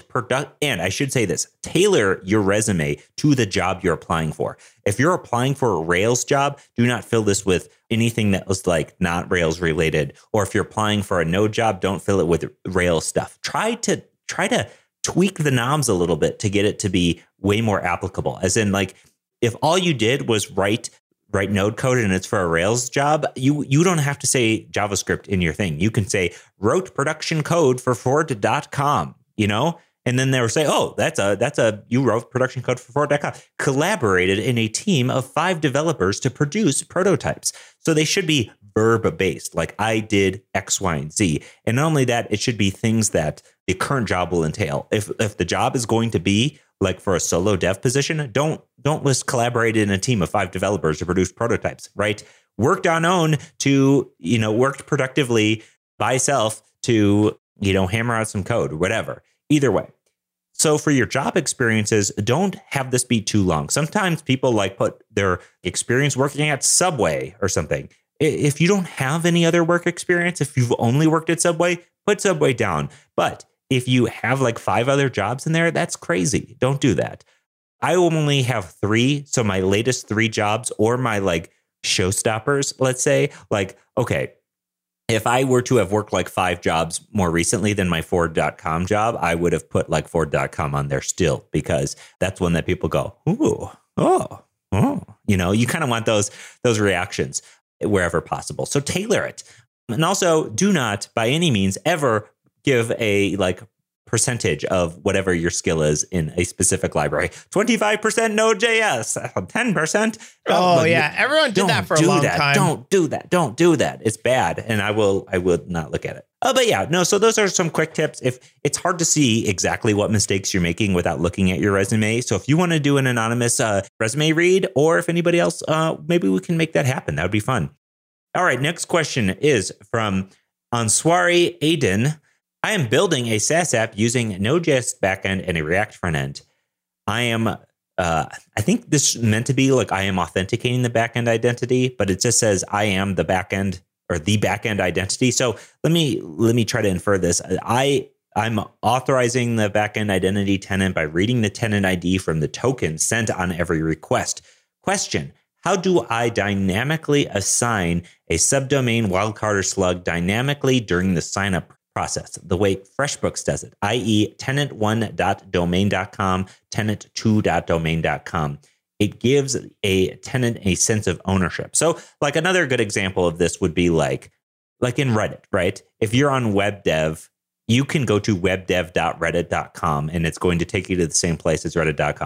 and I should say this, tailor your resume to the job you're applying for. If you're applying for a Rails job, do not fill this with anything that was like not Rails related. Or if you're applying for a Node job, don't fill it with Rails stuff. Try to tweak the knobs a little bit to get it to be way more applicable. As in, like, if all you did was write Node code and it's for a Rails job, you don't have to say JavaScript in your thing. You can say wrote production code for Ford.com, and then they'll say, oh, you wrote production code for Ford.com, collaborated in a team of 5 developers to produce prototypes. So they should be verb based, like I did X, Y, and Z. And not only that, it should be things that the current job will entail. If the job is going to be like for a solo dev position, don't list collaborated in a team of 5 developers to produce prototypes, right? Worked on own to, worked productively by self to, hammer out some code, whatever. Either way. So for your job experiences, don't have this be too long. Sometimes people put their experience working at Subway or something. If you don't have any other work experience, if you've only worked at Subway, put Subway down. But if you have 5 other jobs in there, that's crazy. Don't do that. I only have 3. So my latest 3 jobs or my showstoppers, let's say, okay, if I were to have worked like 5 jobs more recently than my Ford.com job, I would have put like Ford.com on there still, because that's one that people go, ooh, oh. You kind of want those reactions wherever possible. So tailor it. And also do not by any means ever give a like percentage of whatever your skill is in a specific library. 25% Node.js, 10%. Oh, yeah. Everyone did that for a long time. Don't do that. Don't do that. It's bad. And I would not look at it. But yeah, no. So those are some quick tips. If it's hard to see exactly what mistakes you're making without looking at your resume. So if you want to do an anonymous resume read, or if anybody else, maybe we can make that happen. That would be fun. All right. Next question is from Answari Aiden. I am building a SaaS app using Node.js backend and a React front end. I think this is meant to be like I am authenticating the backend identity, but it just says I am the backend or the backend identity. So let me try to infer this. I'm authorizing the backend identity tenant by reading the tenant ID from the token sent on every request. Question: how do I dynamically assign a subdomain, wildcard, or slug dynamically during the signup process, the way FreshBooks does it, i.e. tenant1.domain.com, tenant2.domain.com. It gives a tenant a sense of ownership. So like another good example of this would be like in Reddit, right? If you're on WebDev, you can go to webdev.reddit.com and it's going to take you to the same place as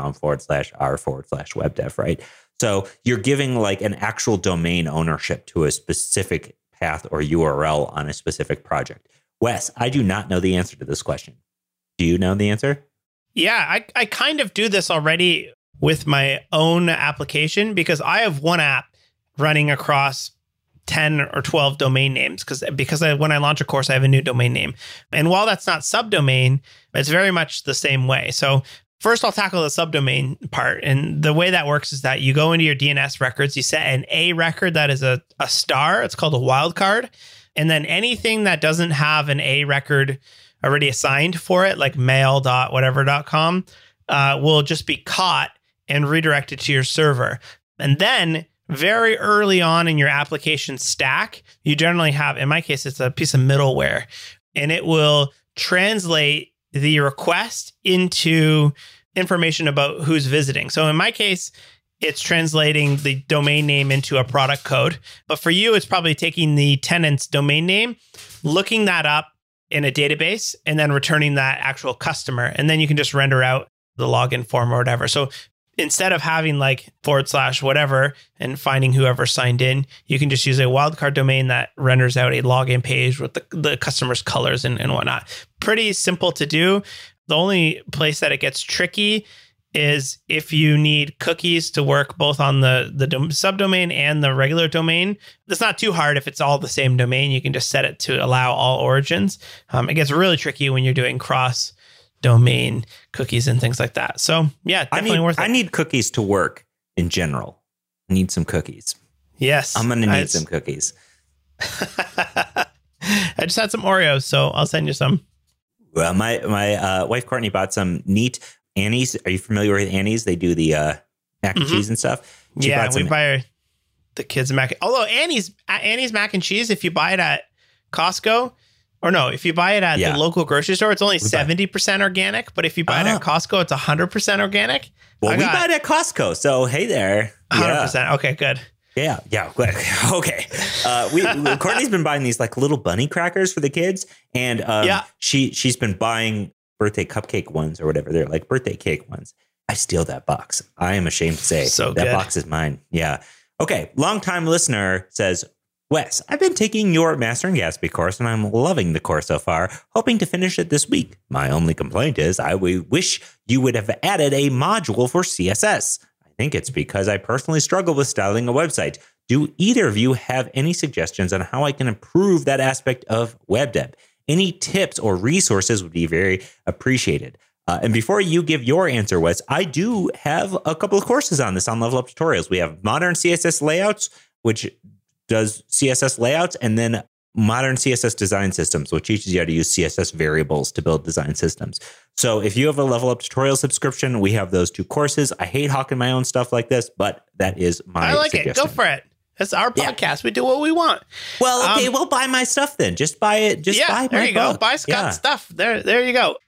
reddit.com/r/webdev, right? So you're giving like an actual domain ownership to a specific path or URL on a specific project. Wes, I do not know the answer to this question. Do you know the answer? Yeah, I kind of do this already with my own application, because I have one app running across 10 or 12 domain names because when I launch a course, I have a new domain name. And while that's not subdomain, it's very much the same way. So first, I'll tackle the subdomain part. And the way that works is that you go into your DNS records, you set an A record that is a star. It's called a wildcard. And then anything that doesn't have an A record already assigned for it, like mail.whatever.com, will just be caught and redirected to your server. And then very early on in your application stack, you generally have, in my case, it's a piece of middleware, and it will translate the request into information about who's visiting. So in my case, it's translating the domain name into a product code. But for you, it's probably taking the tenant's domain name, looking that up in a database, and then returning that actual customer. And then you can just render out the login form or whatever. So instead of having like / whatever and finding whoever signed in, you can just use a wildcard domain that renders out a login page with the customer's colors and whatnot. Pretty simple to do. The only place that it gets tricky is if you need cookies to work both on the subdomain and the regular domain. It's not too hard if it's all the same domain. You can just set it to allow all origins. It gets really tricky when you're doing cross domain cookies and things like that. So yeah, definitely worth it. I need cookies to work in general. I need some cookies. Yes. I'm going to need some cookies. I just had some Oreos, so I'll send you some. Well, my wife Courtney bought some neat Annie's. Are you familiar with Annie's? They do the mac and cheese and stuff. We buy the kids mac. Although Annie's mac and cheese, if you buy it at Costco, or no, if you buy it at the local grocery store, it's only 70% organic. But if you buy it at Costco, it's 100% organic. Well, we buy it at Costco, so hey there, 100%. Yeah. Okay, good. Yeah. Okay. Courtney's been buying these like little bunny crackers for the kids, and she's been buying birthday cupcake ones or whatever. They're like birthday cake ones. I steal that box. I am ashamed to say that box is mine. Yeah. Okay. Longtime listener says, Wes, I've been taking your Mastering Gatsby course and I'm loving the course so far, hoping to finish it this week. My only complaint is I wish you would have added a module for CSS. I think it's because I personally struggle with styling a website. Do either of you have any suggestions on how I can improve that aspect of web dev? Any tips or resources would be very appreciated. And before you give your answer, Wes, I do have a couple of courses on this on Level Up Tutorials. We have Modern CSS Layouts, which does CSS layouts, and then Modern CSS Design Systems, which teaches you how to use CSS variables to build design systems. So if you have a Level Up Tutorial subscription, we have those two courses. I hate hawking my own stuff like this, but that is my suggestion. Go for it. It's our podcast. We do what we want. Well, okay, well, buy my stuff then. Just buy it. Just buy my there you book. Go. Buy Scott's stuff. There you go.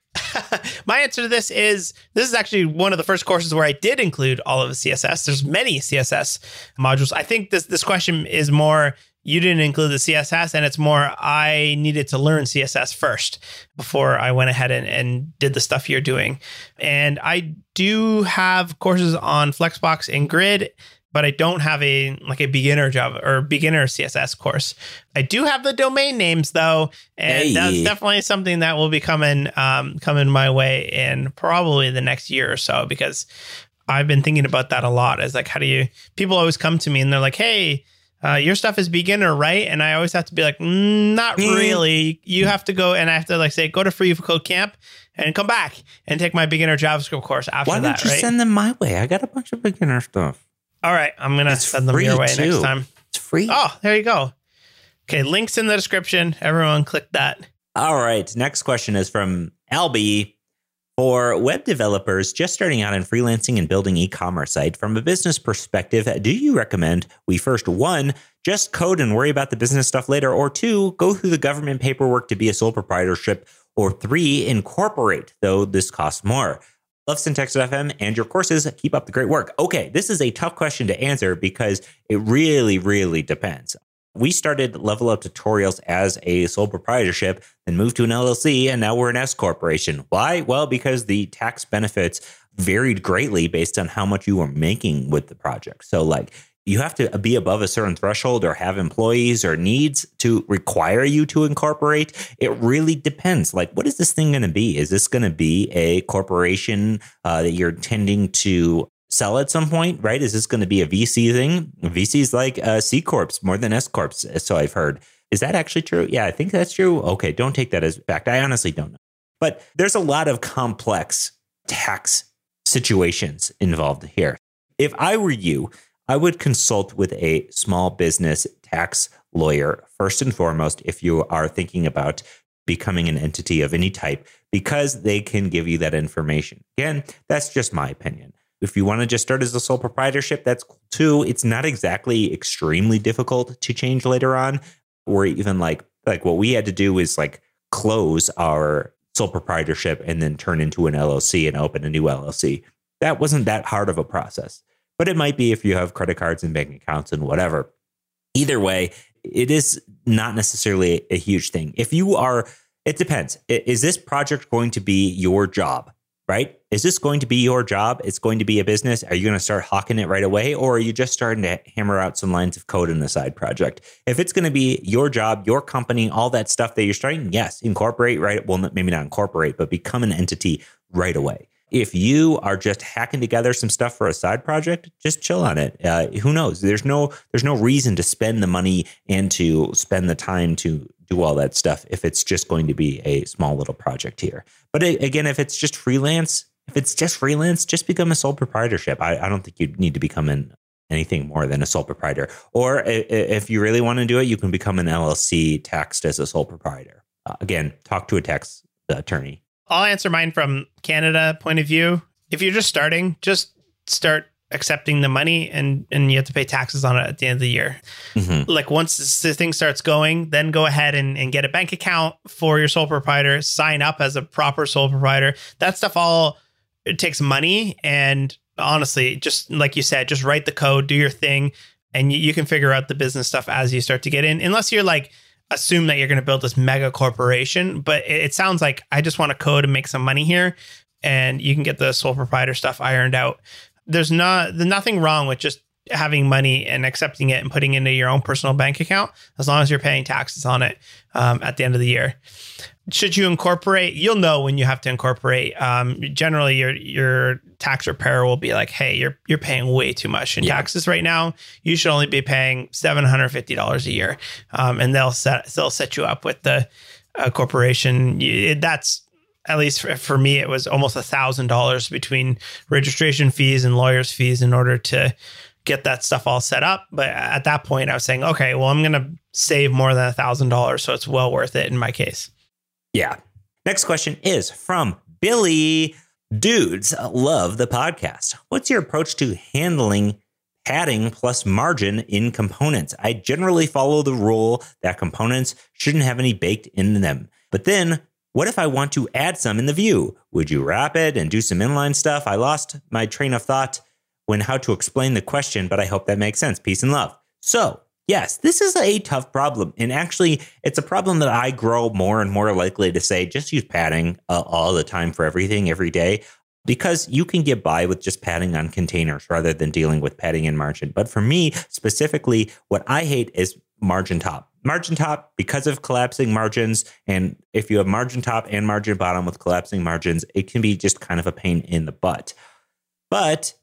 My answer to this is actually one of the first courses where I did include all of the CSS. There's many CSS modules. I think this question is more, you didn't include the CSS, and it's more, I needed to learn CSS first before I went ahead and did the stuff you're doing. And I do have courses on Flexbox and Grid, but I don't have a beginner Java or beginner CSS course. I do have the domain names though, and that's definitely something that will be coming my way in probably the next year or so, because I've been thinking about that a lot. Is like, people always come to me and they're like, hey, your stuff is beginner, right? And I always have to be like, not really. You have to go, and I have to say, go to Free Code Camp and come back and take my beginner JavaScript course after that. Why don't you send them my way? I got a bunch of beginner stuff. All right, I'm going to send them your way next time. It's free. Oh, there you go. Okay, links in the description. Everyone click that. All right, next question is from Albie. For web developers just starting out in freelancing and building e-commerce site, from a business perspective, do you recommend we first, 1, just code and worry about the business stuff later, or 2, go through the government paperwork to be a sole proprietorship, or 3, incorporate, though this costs more? Love Syntax.fm and your courses. Keep up the great work. Okay, this is a tough question to answer because it really, really depends. We started Level Up Tutorials as a sole proprietorship, then moved to an LLC, and now we're an S corporation. Why? Well, because the tax benefits varied greatly based on how much you were making with the project. So you have to be above a certain threshold or have employees or needs to require you to incorporate. It really depends. What is this thing going to be? Is this going to be a corporation that you're intending to sell at some point, right? Is this going to be a VC thing? VC's like C Corps more than S Corps, so I've heard. Is that actually true? Yeah, I think that's true. Okay, don't take that as fact. I honestly don't know. But there's a lot of complex tax situations involved here. If I were you, I would consult with a small business tax lawyer first and foremost if you are thinking about becoming an entity of any type, because they can give you that information. Again, that's just my opinion. If you want to just start as a sole proprietorship, that's cool too. It's not exactly extremely difficult to change later on, or even like what we had to do is close our sole proprietorship and then turn into an LLC and open a new LLC. That wasn't that hard of a process. But it might be if you have credit cards and bank accounts and whatever. Either way, it is not necessarily a huge thing. If you are, it depends. Is this project going to be your job, right? Is this going to be your job? It's going to be a business. Are you going to start hawking it right away? Or are you just starting to hammer out some lines of code in the side project? If it's going to be your job, your company, all that stuff that you're starting, yes, incorporate, right? Well, maybe not incorporate, but become an entity right away. If you are just hacking together some stuff for a side project, just chill on it. Who knows? There's no reason to spend the money and to spend the time to do all that stuff if it's just going to be a small little project here. But again, if it's just freelance, just become a sole proprietorship. I don't think you need to become anything more than a sole proprietor. Or if you really want to do it, you can become an LLC taxed as a sole proprietor. Again, talk to a tax attorney. I'll answer mine from Canada point of view. If you're just starting, just start accepting the money and you have to pay taxes on it at the end of the year. Mm-hmm. Once the thing starts going, then go ahead and get a bank account for your sole proprietor, sign up as a proper sole proprietor. That stuff it takes money. And honestly, just like you said, just write the code, do your thing, and you can figure out the business stuff as you start to get in. Unless you're assume that you're going to build this mega corporation, but it sounds like I just want to code and make some money here, and you can get the sole proprietor stuff ironed out. There's nothing wrong with just having money and accepting it and putting it into your own personal bank account, as long as you're paying taxes on it at the end of the year. Should you incorporate? You'll know when you have to incorporate. Generally, your tax preparer will be like, "Hey, you're paying way too much in taxes right now. You should only be paying $750 a year," and they'll set you up with the corporation. That's, at least for me, it was almost $1,000 between registration fees and lawyers' fees in order to get that stuff all set up. But at that point, I was saying, okay, well, I'm going to save more than $1,000, so it's well worth it in my case. Yeah. Next question is from Billy. Dudes love the podcast. What's your approach to handling padding plus margin in components. I generally follow the rule that components shouldn't have any baked in them. But then, what if I want to add some in the view? Would you wrap it and do some inline stuff? I lost my train of thought when how to explain the question, but I hope that makes sense. Peace and love. So, yes, this is a tough problem. And actually, it's a problem that I grow more and more likely to say, just use padding all the time for everything, every day, because you can get by with just padding on containers rather than dealing with padding and margin. But for me, specifically, what I hate is margin top. Margin top, because of collapsing margins. And if you have margin top and margin bottom with collapsing margins, it can be just kind of a pain in the butt. But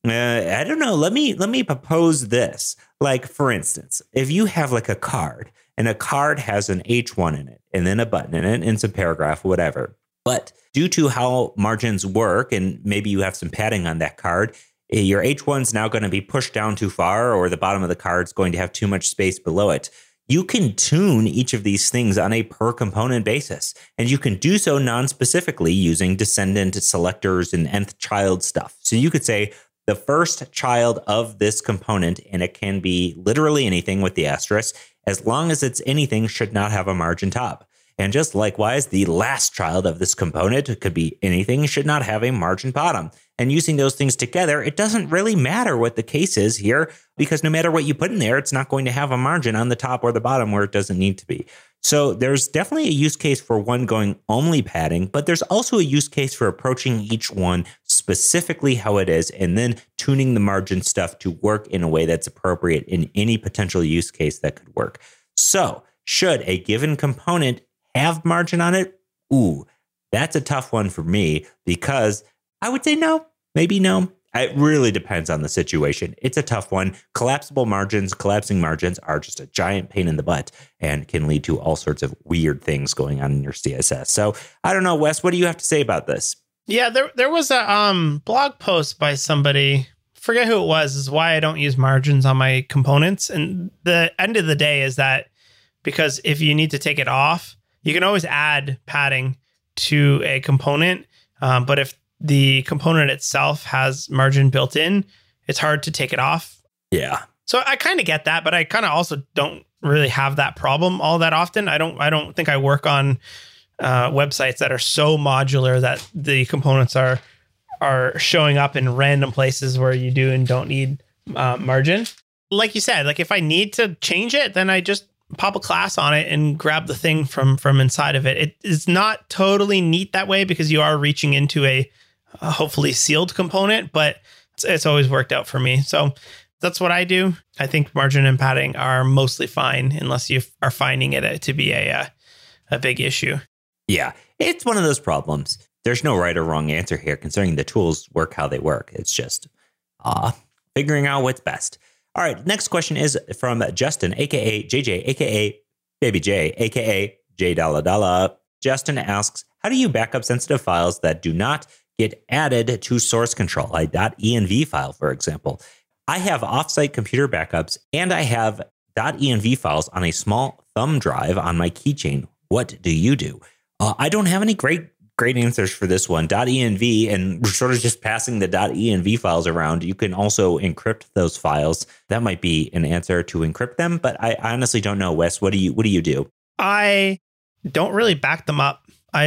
I don't know. Let me propose this. Like, for instance, if you have like a card and a card has an H1 in it and then a button in it and some paragraph, whatever. But due to how margins work, and maybe you have some padding on that card, your H1 is now going to be pushed down too far, or the bottom of the card is going to have too much space below it. You can tune each of these things on a per component basis, and you can do so non-specifically using descendant selectors and nth child stuff. So you could say the first child of this component, and it can be literally anything with the asterisk, as long as it's anything, should not have a margin top. And just likewise, the last child of this component, it could be anything, should not have a margin bottom. And using those things together, it doesn't really matter what the case is here, because no matter what you put in there, it's not going to have a margin on the top or the bottom where it doesn't need to be. So there's definitely a use case for one going only padding, but there's also a use case for approaching each one specifically how it is, and then tuning the margin stuff to work in a way that's appropriate in any potential use case that could work. So should a given component have margin on it? Ooh, that's a tough one for me, because I would say no, maybe no. It really depends on the situation. It's a tough one. Collapsible margins, collapsing margins are just a giant pain in the butt and can lead to all sorts of weird things going on in your CSS. So I don't know, Wes, what do you have to say about this? Yeah, there was a blog post by somebody, forget who it was, is why I don't use margins on my components. And the end of the day is that because if you need to take it off, you can always add padding to a component. But if the component itself has margin built in, it's hard to take it off. Yeah. So I kind of get that, but I kind of also don't really have that problem all that often. I don't think I work on websites that are so modular that the components are showing up in random places where you do and don't need margin. Like you said, like if I need to change it, then I just pop a class on it and grab the thing from inside of it. It is not totally neat that way because you are reaching into a hopefully sealed component, but it's always worked out for me. So that's what I do. I think margin and padding are mostly fine unless you are finding it to be a big issue. Yeah, it's one of those problems. There's no right or wrong answer here concerning the tools work how they work. It's just figuring out what's best. All right, next question is from Justin, a.k.a. JJ, a.k.a. Baby J, a.k.a. J Dalla Dalla. Justin asks, how do you back up sensitive files that do not get added to source control, a .env file, for example? I have offsite computer backups, and I have .env files on a small thumb drive on my keychain. What do you do? I don't have any great answers for this one. .env, and we're sort of just passing the .env files around. You can also encrypt those files. That might be an answer to encrypt them, but I honestly don't know. Wes, what do you do? I don't really back them up.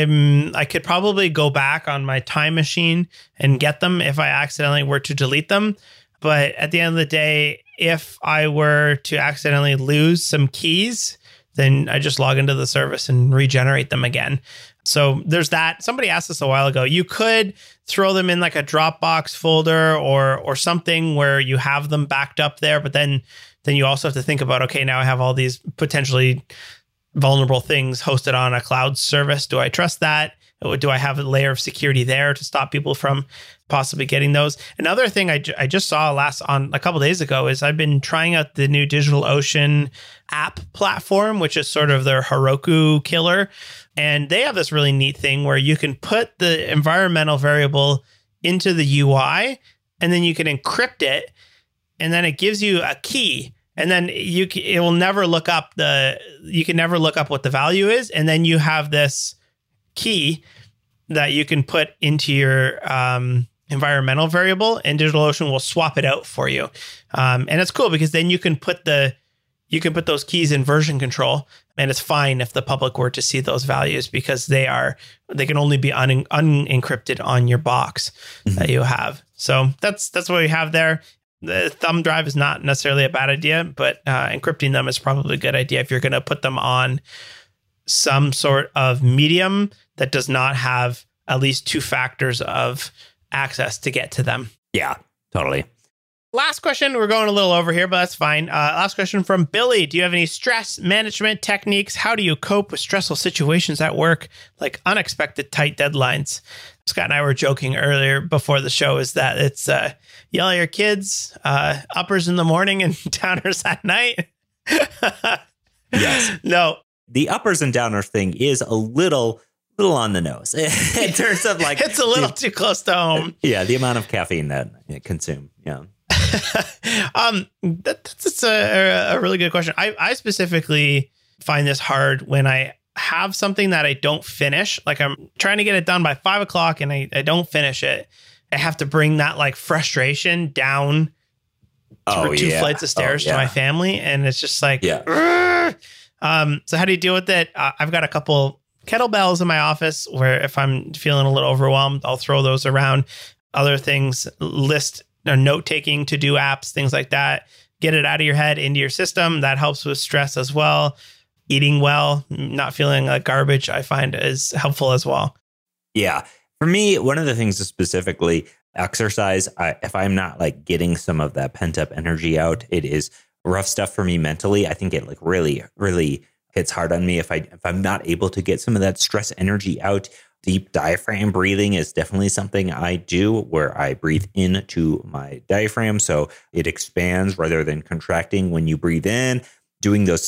I could probably go back on my time machine and get them if I accidentally were to delete them. But at the end of the day, if I were to accidentally lose some keys, then I just log into the service and regenerate them again. So there's that. Somebody asked us a while ago, you could throw them in like a Dropbox folder or something where you have them backed up there. But then you also have to think about, okay, now I have all these potentially vulnerable things hosted on a cloud service. Do I trust that? Do I have a layer of security there to stop people from possibly getting those? Another thing I just saw on a couple of days ago is I've been trying out the new DigitalOcean app platform, which is sort of their Heroku killer. And they have this really neat thing where you can put the environmental variable into the UI, and then you can encrypt it, and then it gives you a key. And then it will never look up you can never look up what the value is. And then you have this key that you can put into your environmental variable, and DigitalOcean will swap it out for you. And it's cool because then you can put those keys in version control, and it's fine if the public were to see those values because they can only be unencrypted on your box that you have. So that's what we have there. The thumb drive is not necessarily a bad idea, but encrypting them is probably a good idea if you're going to put them on some sort of medium that does not have at least 2 factors of access to get to them. Yeah, totally. Last question. We're going a little over here, but that's fine. Last question from Billy. Do you have any stress management techniques? How do you cope with stressful situations at work, like unexpected tight deadlines? Scott and I were joking earlier before the show is that it's yell at your kids, uppers in the morning and downers at night. Yes. No. The uppers and downers thing is a little on the nose in terms of like it's a little too close to home. Yeah, the amount of caffeine that I consume. Yeah. That's a really good question. I specifically find this hard when I have something that I don't finish. Like I'm trying to get it done by 5 o'clock and I don't finish it. I have to bring that like frustration down two flights of stairs to my family. And it's just like, so how do you deal with it? I've got a couple kettlebells in my office where if I'm feeling a little overwhelmed, I'll throw those around. Other things, list or note-taking, to-do apps, things like that. Get it out of your head into your system. That helps with stress as well. Eating well, not feeling like garbage, I find is helpful as well. Yeah. For me, one of the things is specifically exercise. If I'm not like getting some of that pent-up energy out, it is rough stuff for me mentally. I think it like really, really hits hard on me if I'm not able to get some of that stress energy out. Deep diaphragm breathing is definitely something I do where I breathe into my diaphragm. So it expands rather than contracting when you breathe in. Doing those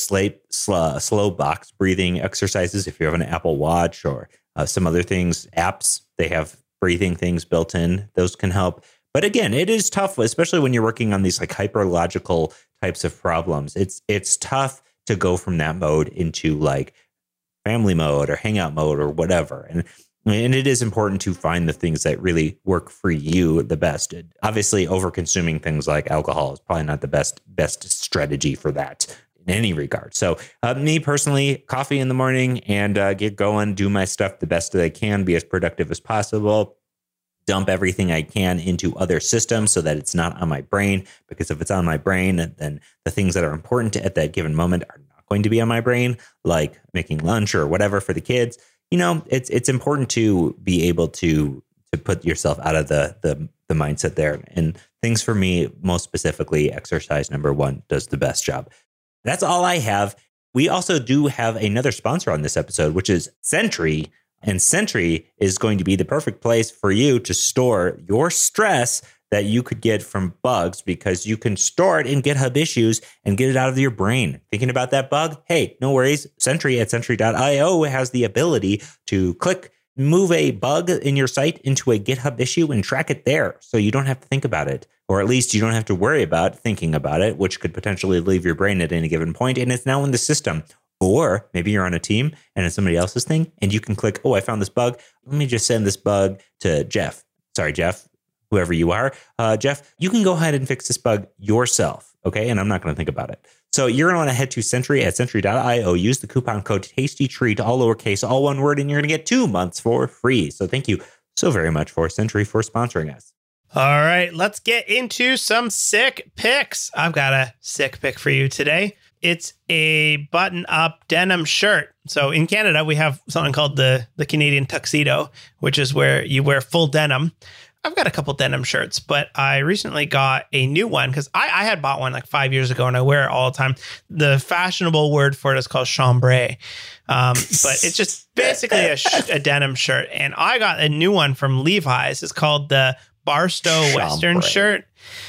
slow box breathing exercises. If you have an Apple Watch or some other things, apps, they have breathing things built in. Those can help. But again, it is tough, especially when you're working on these like hyperlogical types of problems. It's tough to go from that mode into like family mode or hangout mode or whatever. And it is important to find the things that really work for you the best. Obviously, over-consuming things like alcohol is probably not the best strategy for that in any regard. So me personally, coffee in the morning and get going, do my stuff the best that I can, be as productive as possible. Dump everything I can into other systems so that it's not on my brain, because if it's on my brain, then the things that are important at that given moment are not going to be on my brain, like making lunch or whatever for the kids. You know, it's important to be able to put yourself out of the mindset there. And things for me, most specifically, exercise, number one, does the best job. That's all I have. We also do have another sponsor on this episode, which is Sentry. And Sentry is going to be the perfect place for you to store your stress that you could get from bugs, because you can store it in GitHub issues and get it out of your brain. Thinking about that bug? Hey, no worries. Sentry at Sentry.io has the ability to move a bug in your site into a GitHub issue and track it there. So you don't have to think about it, or at least you don't have to worry about thinking about it, which could potentially leave your brain at any given point. And it's now in the system. Or maybe you're on a team and it's somebody else's thing and you can click, oh, I found this bug. Let me just send this bug to Jeff. Sorry, Jeff, whoever you are. Jeff, you can go ahead and fix this bug yourself. Okay. And I'm not going to think about it. So you're going to want to head to Sentry at Sentry.io. Use the coupon code TastyTreat, all lowercase, all one word, and you're going to get 2 months for free. So thank you so very much for Sentry for sponsoring us. All right, let's get into some sick picks. I've got a sick pick for you today. It's a button-up denim shirt. So in Canada, we have something called the Canadian tuxedo, which is where you wear full denim. I've got a couple denim shirts, but I recently got a new one because I had bought one like 5 years ago and I wear it all the time. The fashionable word for it is called chambray. But it's just basically a denim shirt. And I got a new one from Levi's. It's called the Barstow Western shirt.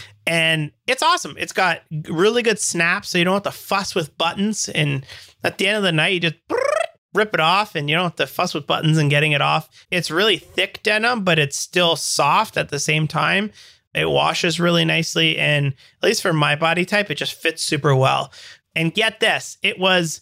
And it's awesome. It's got really good snaps, so you don't have to fuss with buttons. And at the end of the night, you just rip it off and you don't have to fuss with buttons and getting it off. It's really thick denim, but it's still soft at the same time. It washes really nicely. And at least for my body type, it just fits super well. And get this, it was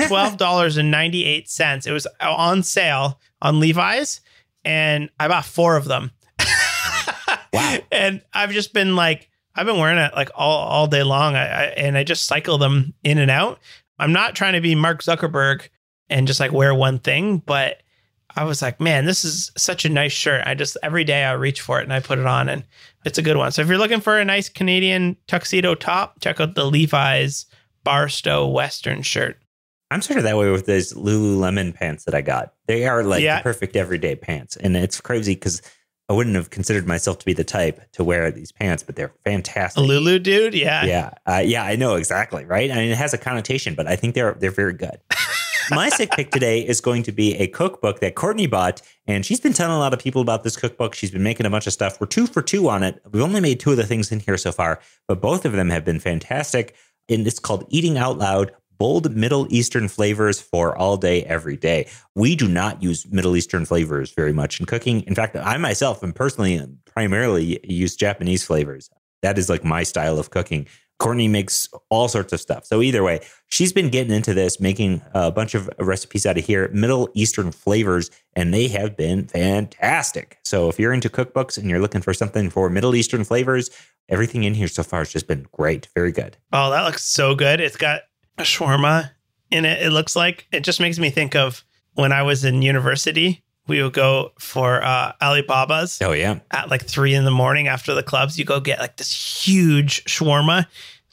$12.98. It was on sale on Levi's, and I bought 4 of them. Wow. And I've just been like, I've been wearing it like all day long. I just cycle them in and out. I'm not trying to be Mark Zuckerberg and just like wear one thing, but I was like, man, this is such a nice shirt. Every day I reach for it and I put it on, and it's a good one. So if you're looking for a nice Canadian tuxedo top, check out the Levi's Barstow Western shirt. I'm sort of that way with those Lululemon pants that I got. They are like the perfect everyday pants. And it's crazy because I wouldn't have considered myself to be the type to wear these pants, but they're fantastic. A Lulu dude? Yeah. Yeah, I know exactly. Right. I mean, it has a connotation, but I think they're very good. My sick pick today is going to be a cookbook that Courtney bought, and she's been telling a lot of people about this cookbook. She's been making a bunch of stuff. We're 2 for 2 on it. We've only made 2 of the things in here so far, but both of them have been fantastic. And it's called Eating Out Loud: Bold Middle Eastern Flavors for All Day, Every Day. We do not use Middle Eastern flavors very much in cooking. In fact, I myself am primarily use Japanese flavors. That is like my style of cooking. Courtney makes all sorts of stuff. So either way, she's been getting into this, making a bunch of recipes out of here, Middle Eastern flavors, and they have been fantastic. So if you're into cookbooks and you're looking for something for Middle Eastern flavors, everything in here so far has just been great. Very good. Oh, that looks so good. It's got a shawarma in it. It looks like, it just makes me think of when I was in university. We would go for Alibaba's. Oh, yeah. At like 3 a.m. after the clubs, you go get like this huge shawarma.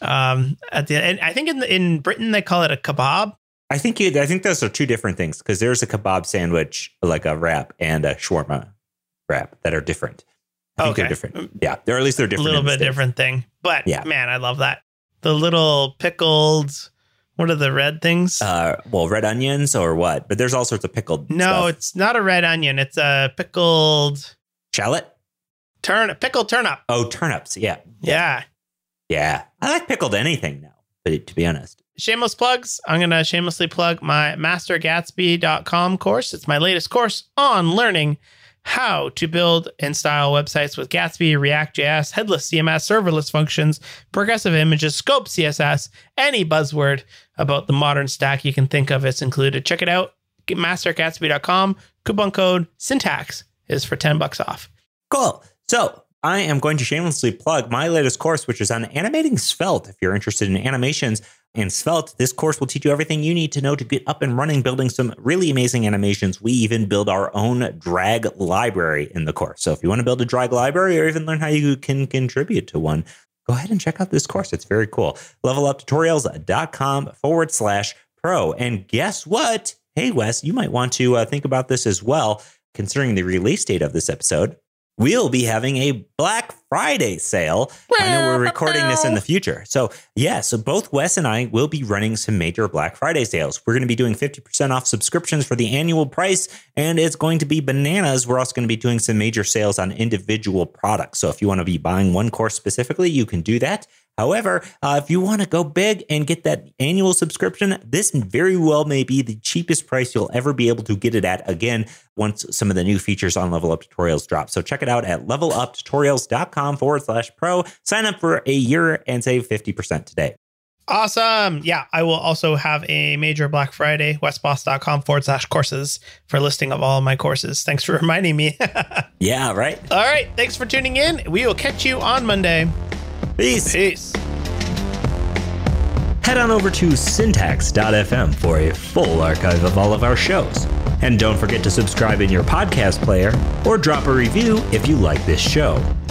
At the end, I think in Britain they call it a kebab. I think those are 2 different things, because there's a kebab sandwich, like a wrap, and a shawarma wrap that are different. I think they're different. Yeah, or at least they're different. A little bit different thing, but yeah, man, I love that. The little pickled. What are the red things? Red onions or what? But there's all sorts of pickled stuff. It's not a red onion. It's a pickled... Shallot? Pickled turnip. Oh, turnips. Yeah. Yeah. Yeah. I like pickled anything now, but to be honest. Shameless plugs. I'm going to shamelessly plug my MasterGatsby.com course. It's my latest course on learning how to build and style websites with Gatsby, React.js, headless CMS, serverless functions, progressive images, scope CSS, any buzzword about the modern stack you can think of. It's included. Check it out. MasterGatsby.com. Coupon code syntax is for $10 off. Cool. So I am going to shamelessly plug my latest course, which is on animating Svelte. If you're interested in animations and Svelte, this course will teach you everything you need to know to get up and running, building some really amazing animations. We even build our own drag library in the course. So if you want to build a drag library or even learn how you can contribute to one, go ahead and check out this course. It's very cool. leveluptutorials.com/pro. And guess what? Hey, Wes, you might want to think about this as well, considering the release date of this episode. We'll be having a Black Friday sale. I know we're recording this in the future. So both Wes and I will be running some major Black Friday sales. We're going to be doing 50% off subscriptions for the annual price, and it's going to be bananas. We're also going to be doing some major sales on individual products. So if you want to be buying one course specifically, you can do that. However, if you want to go big and get that annual subscription, this very well may be the cheapest price you'll ever be able to get it at again once some of the new features on Level Up Tutorials drop. So check it out at leveluptutorials.com/pro. Sign up for a year and save 50% today. Awesome. Yeah, I will also have a major Black Friday, wesboss.com/courses for listing of all of my courses. Thanks for reminding me. Yeah, right. All right. Thanks for tuning in. We will catch you on Monday. Peace. Head on over to syntax.fm for a full archive of all of our shows. And don't forget to subscribe in your podcast player or drop a review if you like this show.